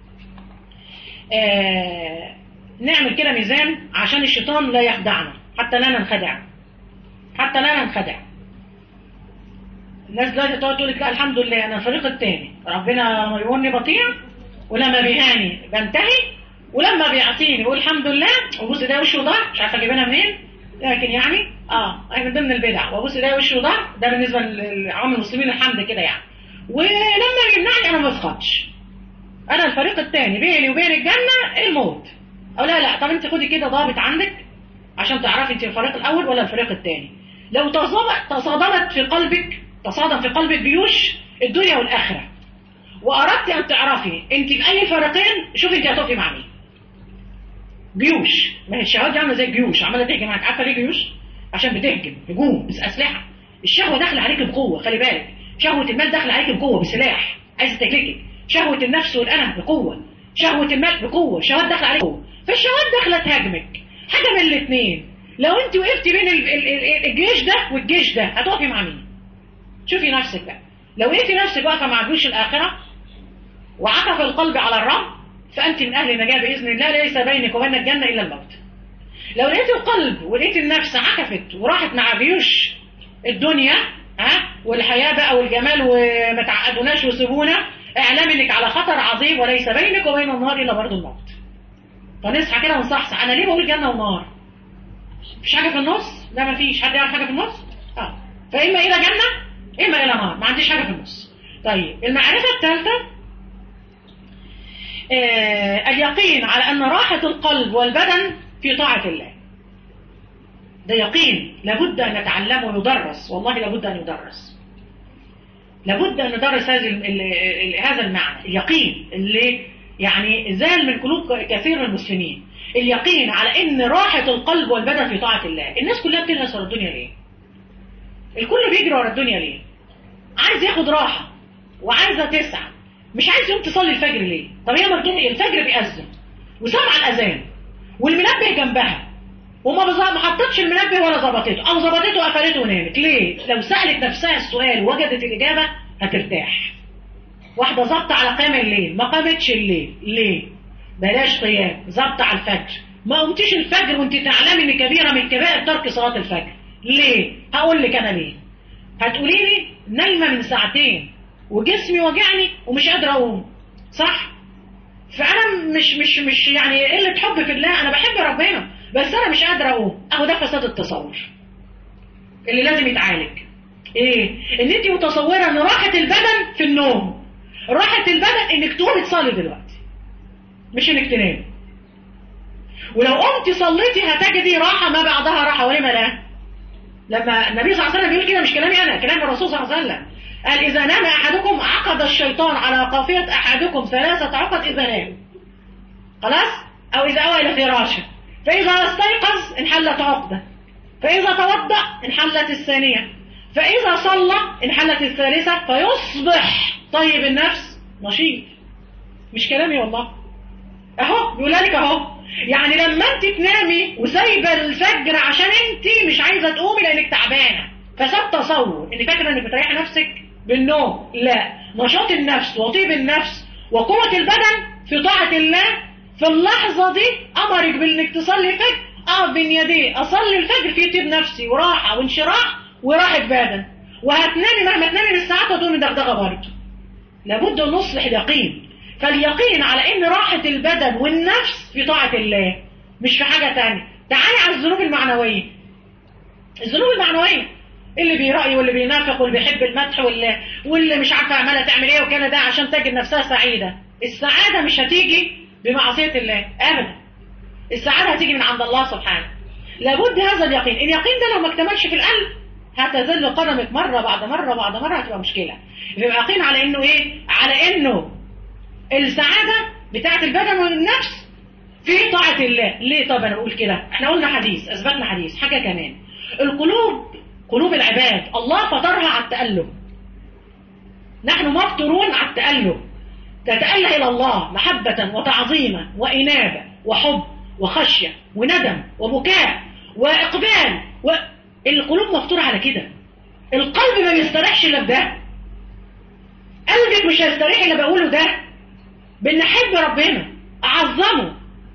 آه نعمل كده ميزان عشان الشيطان لا يخدعنا، حتى لا ننخدع حتى لا ننخدع. الناس دلوقتي تقعد تقول لك لا الحمد لله انا الفريق الثاني، ربنا لما يقولني بطيع ولما بيهاني بنتهي ولما بيعطيني بقول الحمد لله وابوس ايديا وشي وضهر. مش عارفه اجيبها منين، لكن يعني اه من ضمن البدع وابوس ايديا وشي وضهر. ده بالنسبه لعوام المسلمين الحمد كده يعني. ولما بيمنعني انا ما بسخطش. انا الفريق الثاني بيني وبين الجنه الموت. او لا لا طب انت خدي كده ضابط عندك عشان تعرفي انت الفريق الاول ولا الفريق الثاني. لو تصادمت في قلبك تصادم في قلبك جيوش الدنيا والاخره واردت ان تعرفي انت في اي فريقين، شوفي انت هتقفي مع مين. جيوش، ما هي الشهوات دي عامله زي الجيوش عماله تهجم عليك. عارفه ليه جيوش؟ عشان بتهجم هجوم باسلحه. الشهوه داخله عليك بقوه، خلي بالك. شهوه المال داخله عليك بقوه بسلاح، عايزه تهلكك. شهوه النفس والانا بقوه، شهوه المال بقوه، الشهوات داخله عليك بقوه. فالشهوات داخله تهاجمك، حاجه من الاثنين. لو انت وقفتي بين الجيش ده والجيش ده هتقفي مع مين؟ شوفي نفسك بقى. لو لقيتي نفسك واقفه مع جيوش الاخره وعكف القلب على الرب فانت من اهل النجاه باذن الله، ليس بينك وبين الجنه الا الموت. لو لقيت القلب ولقيت النفس عكفت وراحت مع جيوش الدنيا ها والحياه بقى والجمال وما تعقدوناش وسيبونا، اعلم انك على خطر عظيم، وليس بينك وبين النار الا برضه الموت. فنصحى كده ونصحصح. انا ليه بقول جنه ونار؟ مفيش حاجه في النص؟ لا مفيش. حد يعرف حاجه في النص؟ اه فاما الى جنه اما الى نار، ما عنديش حاجه في النص. طيب المعرفه الثالثه آه اليقين على ان راحه القلب والبدن في طاعه الله. ده يقين لابد ان نتعلمه ويدرس، والله لابد ان يدرس. لابد ان ندرس هذا هذا المعنى، اليقين اللي يعني زال من قلوب كثير من المسلمين. اليقين على ان راحه القلب والبدن في طاعه الله. الناس كلها بتلهس ورا الدنيا ليه؟ الكل بيجري ورا الدنيا ليه؟ عايز ياخد راحه وعايزه تسعى، مش عايز يوم تصلي الفجر ليه؟ طب هي مردود الفجر بيأذن وسمع الاذان والمنبه جنبها وما ما حطتش المنبه ولا ظبطته، او ظبطته وقفلته ونامت ليه؟ لو سالت نفسها السؤال ووجدت الاجابه هترتاح. واحده ظبط على قيام الليل ما قامتش الليل ليه؟ بلاش قيام، ظبط على الفجر. ما قمتيش الفجر وانت تعلمي ان كبيره من كبائر ترك صلاه الفجر ليه؟ هقول لك انا ليه. هتقولي لي نايمه من ساعتين وجسمي وجعني ومش قادره اقوم، صح؟ فانا مش مش مش يعني قله حب في الله، انا بحب ربنا بس انا مش قادره اقوم. اهو ده فساد التصور اللي لازم يتعالج. ايه؟ ان انت متصوره ان راحه البدن في النوم. راحه البدن انك تقومي تصلي دلوقتي، مش انك تنامي. ولو قمتي صليتي هتجدي راحه ما بعدها راحه، ولما لا؟ لما النبي صلى الله عليه وسلم بيقول كده، مش كلامي انا، كلام الرسول صلى الله عليه وسلم، قال اذا نام احدكم عقد الشيطان على قافيه احدكم ثلاثه عقد اذا نام. خلاص؟ او اذا اوى الى فراشه، فاذا استيقظ انحلت عقده، فاذا توضا انحلت الثانيه، فاذا صلى انحلت الثالثه، فيصبح طيب النفس نشيط. مش كلامي والله، اهو بيقول لك اهو. يعني لما انت تنامي وسايبه الفجر عشان انت مش عايزه تقومي لانك تعبانه، فساد تصور ان فاكره انك بتريحي نفسك بالنوم. لا، نشاط النفس وطيب النفس وقوه البدن في طاعه الله. في اللحظه دي امرك بانك تصلي الفجر، اقف بين يديه اصلي الفجر في طيب نفسي وراحه وانشراح وراحه بدن. وهتنامي مهما تنامي بالساعات وتقومي دغدغه برضه. لابد ان نصلح اليقين. فاليقين على ان راحة البدن والنفس في طاعة الله، مش في حاجة تانية. تعالي على الذنوب المعنوية. الذنوب المعنوية اللي بيرأي واللي بينافق واللي بيحب المدح واللي, واللي مش عارفة عمالة تعمل ايه وكده، ده عشان تجد نفسها سعيدة. السعادة مش هتيجي بمعصية الله ابدا، السعادة هتيجي من عند الله سبحانه. لابد هذا اليقين. اليقين ده لو ما اكتملش في القلب هتزل قدمك مرة بعد مرة بعد مرة، هتبقى مشكلة. يبقى يقين على انه ايه؟ على انه السعادة بتاعت البدن والنفس في طاعة الله. ليه؟ طب انا اقول كده، احنا قلنا حديث، اثبتنا حديث. حاجة كمان، القلوب قلوب العباد الله فطرها على التأله. نحن مفطورون على التأله، تتأله الى الله محبة وتعظيما وإنابة وحب وخشية وندم وبكاء وإقبال و... القلوب مفطورة على كده. القلب ما بيستريحش الا بده، قلبك مش هيستريح الا بقوله ده. بنحب ربنا، أعظمه،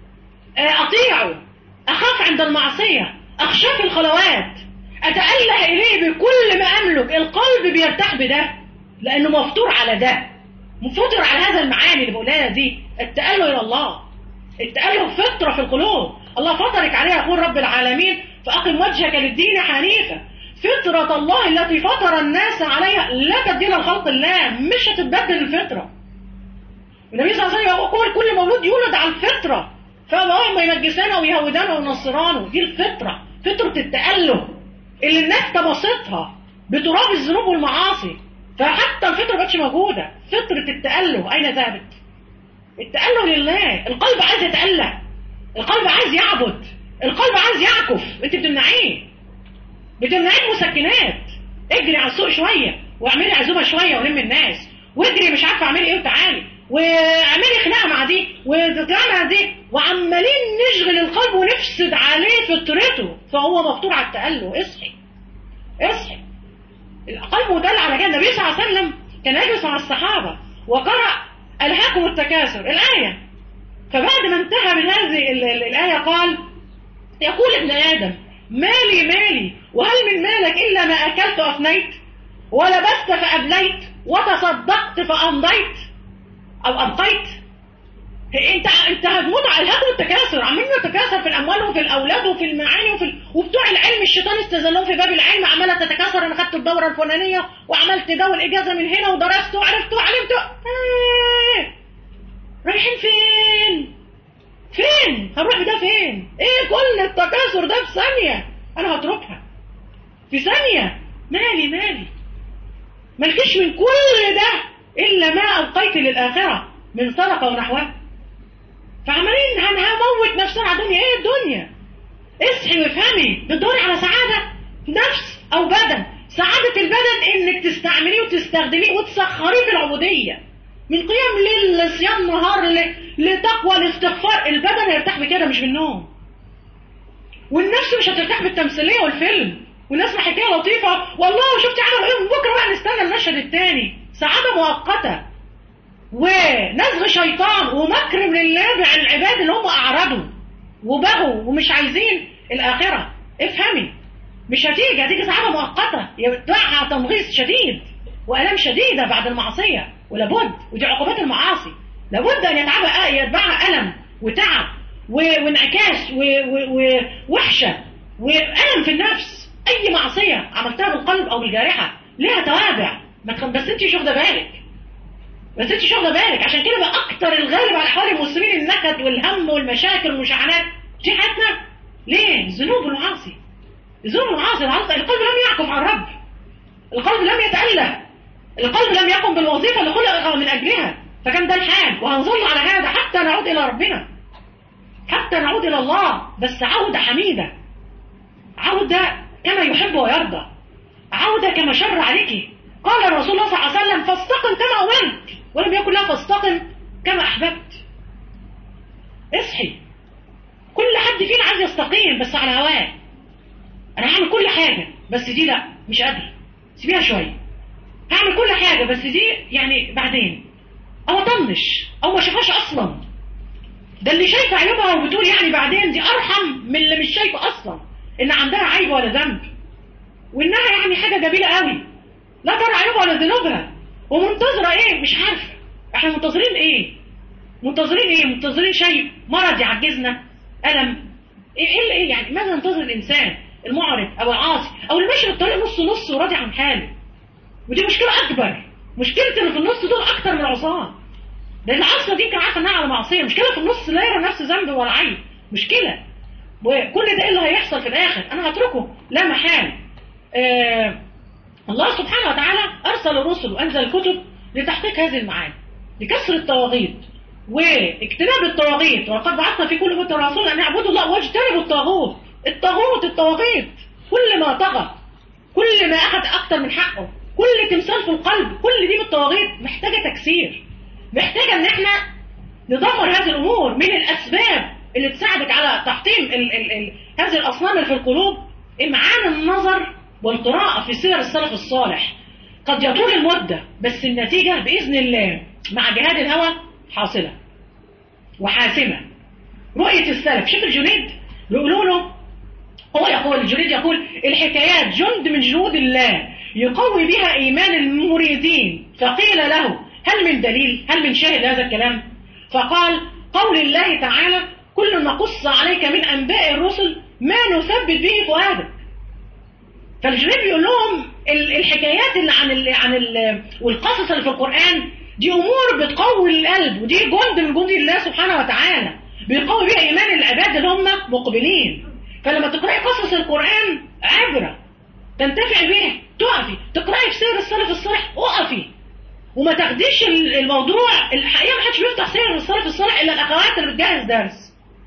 أطيعه، أخاف عند المعصية، أخشى في الخلوات، أتأله إليه بكل ما أملك. القلب بيرتاح بده لأنه مفطور على ده، مفطور على هذا المعاني اللي بقولها دي. التأله إلى الله، التأله فطرة في القلوب الله فطرك عليها. يقول رب العالمين فأقم وجهك للدين حنيفا فطرة الله التي فطر الناس عليها لا تبديل لخلق الله. مش هتتبدل الفطرة. النبي صلى الله عليه وسلم يقول كل مولود يولد على الفطرة، فأبواه يمجسانه ويهودانه ونصرانه. دي الفطرة، فطرة التأله اللي الناس تبسطها بتراب الذنوب والمعاصي، فحتى الفطرة بقتش موجودة. فطرة التأله أين ذهبت؟ التأله لله. القلب عايز يتأله، القلب عايز يعبد، القلب عايز يعكف، انت بتمنعيه بتمنعيه مسكنات. اجري على السوق شويه، واعملي عزومه شويه ولم الناس، واجري مش عارفه اعملي ايه وتعالي، واعملي خناقه مع دي وتتعامل مع دي، وعمالين نشغل القلب ونفسد عليه فطرته، فهو مفطور على التأله. اصحي اصحي. القلب مدل على كده. النبي صلى الله عليه وسلم كان يجلس مع الصحابه وقرأ ألهاكم التكاثر الآية، فبعد ما انتهى من هذه الآية قال: يقول ابن آدم مالي مالي، وهل من مالك إلا ما أكلت أفنيت، ولبست فأبليت، وتصدقت فأمضيت أو أبقيت. انت انت هتموت على الهدم والتكاثر، عمالين نتكاثر في الاموال وفي الاولاد وفي المعاني وفي ال... وبتوع العلم الشيطان استزلهم في باب العلم، عماله تتكاثر. انا خدت الدوره الفلانيه وعملت ده والاجازه من هنا ودرست وعرفت وعلمت. ايه رايحين فين؟ فين هنروح بده فين؟ ايه كل التكاثر ده في ثانيه انا هتركها في ثانيه. مالي مالي مالكيش من كل ده الا ما ابقيت للاخره من صدقه ونحوها. فعمالين هنموت نفسنا على الدنيا. ايه الدنيا؟ اصحي وافهمي. بتدوري على سعاده نفس او بدن. سعاده البدن انك تستعمليه وتستخدميه وتسخريه في العبوديه، من قيام ليل لصيام نهار لتقوى الاستغفار. البدن هيرتاح بكده مش بالنوم، والنفس مش هترتاح بالتمثيليه والفيلم والناس حكايه لطيفه والله شفتي عملوا ايه بكره بقى نستنى المشهد الثاني. سعاده مؤقته ونزغ شيطان ومكر من الله على العباد اللي هم اعرضوا وبغوا ومش عايزين الاخره. افهمي مش هتيجي هتيجي سعاده مؤقته يتبعها تمغيص شديد والام شديده بعد المعصيه، ولابد ودي عقوبات المعاصي لابد ان يتعبها يتبعها الم وتعب وانعكاس ووحشه والم في النفس. اي معصيه عملتها بالقلب او بالجارحه ليها توابع، بس انت مش واخده بالك بس انت مش واخده بالك. عشان كده بقى اكتر الغالب على احوال المسلمين النكد والهم والمشاكل والمشاحنات في حياتنا. ليه؟ الذنوب والمعاصي. الذنوب والمعاصي. القلب لم يعكف عن الرب، القلب لم يتأله، القلب لم يقم بالوظيفه اللي خلق من اجلها. فكان ده الحال وهنظل على هذا حتى نعود الى ربنا، حتى نعود الى الله، بس عوده حميده، عوده كما يحب ويرضى، عوده كما شر عليك. قال الرسول الله صلى الله عليه وسلم: فاستقم كما امرت، ولم يكن له فاستقم كما احببت. اصحي. كل حد فينا عايز يستقيم بس على هواه. انا هعمل كل حاجه بس دي لا مش قادر، سيبيها شويه. هعمل كل حاجه بس دي يعني بعدين، او اطنش او ما اشوفهاش اصلا. ده اللي شايفه عيوبها وبتقول يعني بعدين دي ارحم من اللي مش شايفه اصلا ان عندها عيب ولا ذنب، وانها يعني حاجه جميله قوي لا ترى عيوبها ولا ذنوبها، ومنتظره ايه مش عارفه. احنا منتظرين ايه؟ منتظرين ايه؟ منتظرين شيء مرض يعجزنا، الم ايه ايه ايه يعني؟ ماذا ينتظر الانسان المعرض او العاصي او اللي ماشي بالطريق نص نص وراضي عن حاله؟ ودي مشكله اكبر. مشكله اللي في النص دول اكتر من العصاه، لان العصا دي كان عارفه انها على معصيه. مشكله في النص لا يرى نفس ذنب ولا عيب، مشكله. وكل ده ايه اللي هيحصل في الاخر؟ انا هتركه لا محال. آه الله سبحانه وتعالى ارسل الرسل وانزل الكتب لتحقيق هذه المعاني، لكسر الطواغيت واجتناب الطواغيت. ولقد بعثنا في كل امه رسولا ان يعبدوا الله واجتنبوا الطاغوت. الطاغوت الطواغيت كل ما طغى، كل ما اخذ اكتر من حقه، كل تمثال في القلب، كل دي بالطواغيت محتاجه تكسير، محتاجه ان احنا ندمر هذه الامور. من الاسباب اللي تساعدك على تحطيم ال ال ال هذه الاصنام اللي في القلوب امعان النظر والقراءه في سير السلف الصالح. قد يطول المده بس النتيجه باذن الله مع جهاد الهوى حاصله وحاسمه. رؤيه السلف. شوف الجنيد بيقولوا له، هو يقول الجنيد يقول: الحكايات جند من جنود الله يقوي بها ايمان المريدين. فقيل له: هل من دليل؟ هل من شاهد هذا الكلام؟ فقال: قول الله تعالى: كل نقص عليك من انباء الرسل ما نثبت به فؤادك. فالجنيد بيقول لهم الحكايات اللي عن ال عن ال والقصص اللي في القرآن دي امور بتقوي القلب، ودي جند من جند الله سبحانه وتعالى بيقوي بها ايمان العباد اللي هم مقبلين. فلما تقرأي قصص القرآن عبرة تنتفع بيها، تقفي تقرأي في سير السلف الصالح، اقفي وما تاخديش الموضوع. الحقيقة ما حدش بيفتح سير السلف الصالح الا الاخوات اللي بتجهز درس،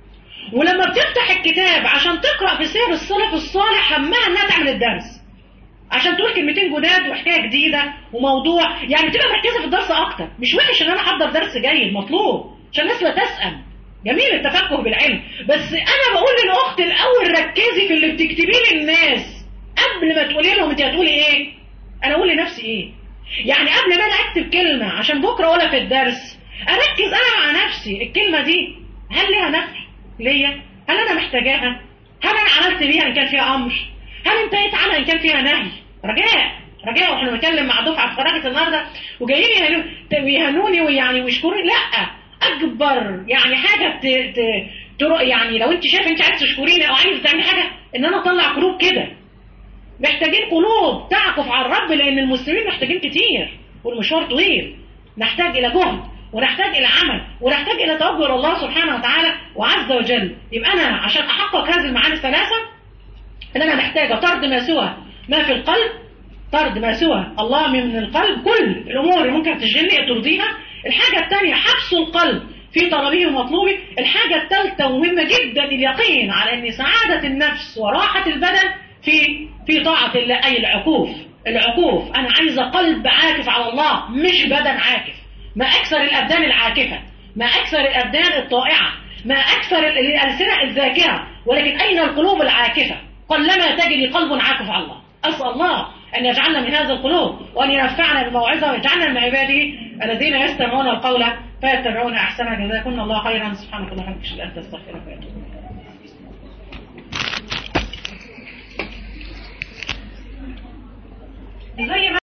ولما بتفتح الكتاب عشان تقرأ في سير السلف الصالح همها انها تعمل الدرس عشان تقول كلمتين جداد وحكايه جديده وموضوع، يعني تبقى مركزه في الدرس اكتر. مش وحش ان انا احضر درس جيد، مطلوب عشان الناس لا تسأل، جميل التفقه بالعلم، بس انا بقول للاخت الاول ركزي في اللي بتكتبيه للناس قبل ما تقولي لهم انت هتقولي ايه. انا اقول لنفسي ايه؟ يعني قبل ما انا اكتب كلمه عشان بكره ولا في الدرس اركز انا مع نفسي، الكلمه دي هل لها نفع ليا؟ هل انا محتاجاها؟ هل انا عملت بيها ان كان فيها امر؟ هل انتهيت عنها ان كان فيها نهي؟ رجاء رجاء. واحنا بنتكلم مع دفعه اتخرجت النهارده وجايين يهنوني ويعني ويشكروني، لا، اكبر يعني حاجه ت... ت... تر... يعني لو انت شايف انت عايز تشكريني او عايز تعمل حاجه ان انا اطلع قلوب كده. محتاجين قلوب تعكف على الرب، لان المسلمين محتاجين كتير والمشوار طويل، نحتاج الى جهد ونحتاج الى عمل ونحتاج الى توجه الى الله سبحانه وتعالى وعز وجل. يبقى انا عشان احقق هذه المعاني الثلاثه ان انا محتاجه طرد ما سوى ما في القلب، طرد ما سوى الله من القلب، كل الامور اللي ممكن تشغلني ترضيها. الحاجه الثانيه حبس القلب في طلبه ومطلوبه. الحاجه الثالثه ومهمه جدا اليقين على ان سعاده النفس وراحه البدن في في طاعه الله، اي العكوف. العكوف انا عايزه قلب عاكف على الله مش بدن عاكف. ما اكثر الابدان العاكفه، ما اكثر الابدان الطائعه، ما اكثر الالسنه الذاكره، ولكن اين القلوب العاكفه؟ قلما تجد قلب عاكف على الله. اسال الله ان يجعلنا من هذا القلوب وان ينفعنا بالموعظه ويجعلنا من عباده الذين يستمعون القول فيتبعون احسنه. جزاكم الله خيرا. سبحانك اللهم وبحمدك اشهد ان لا اله الا انت استغفرك واتوب اليك. زي ما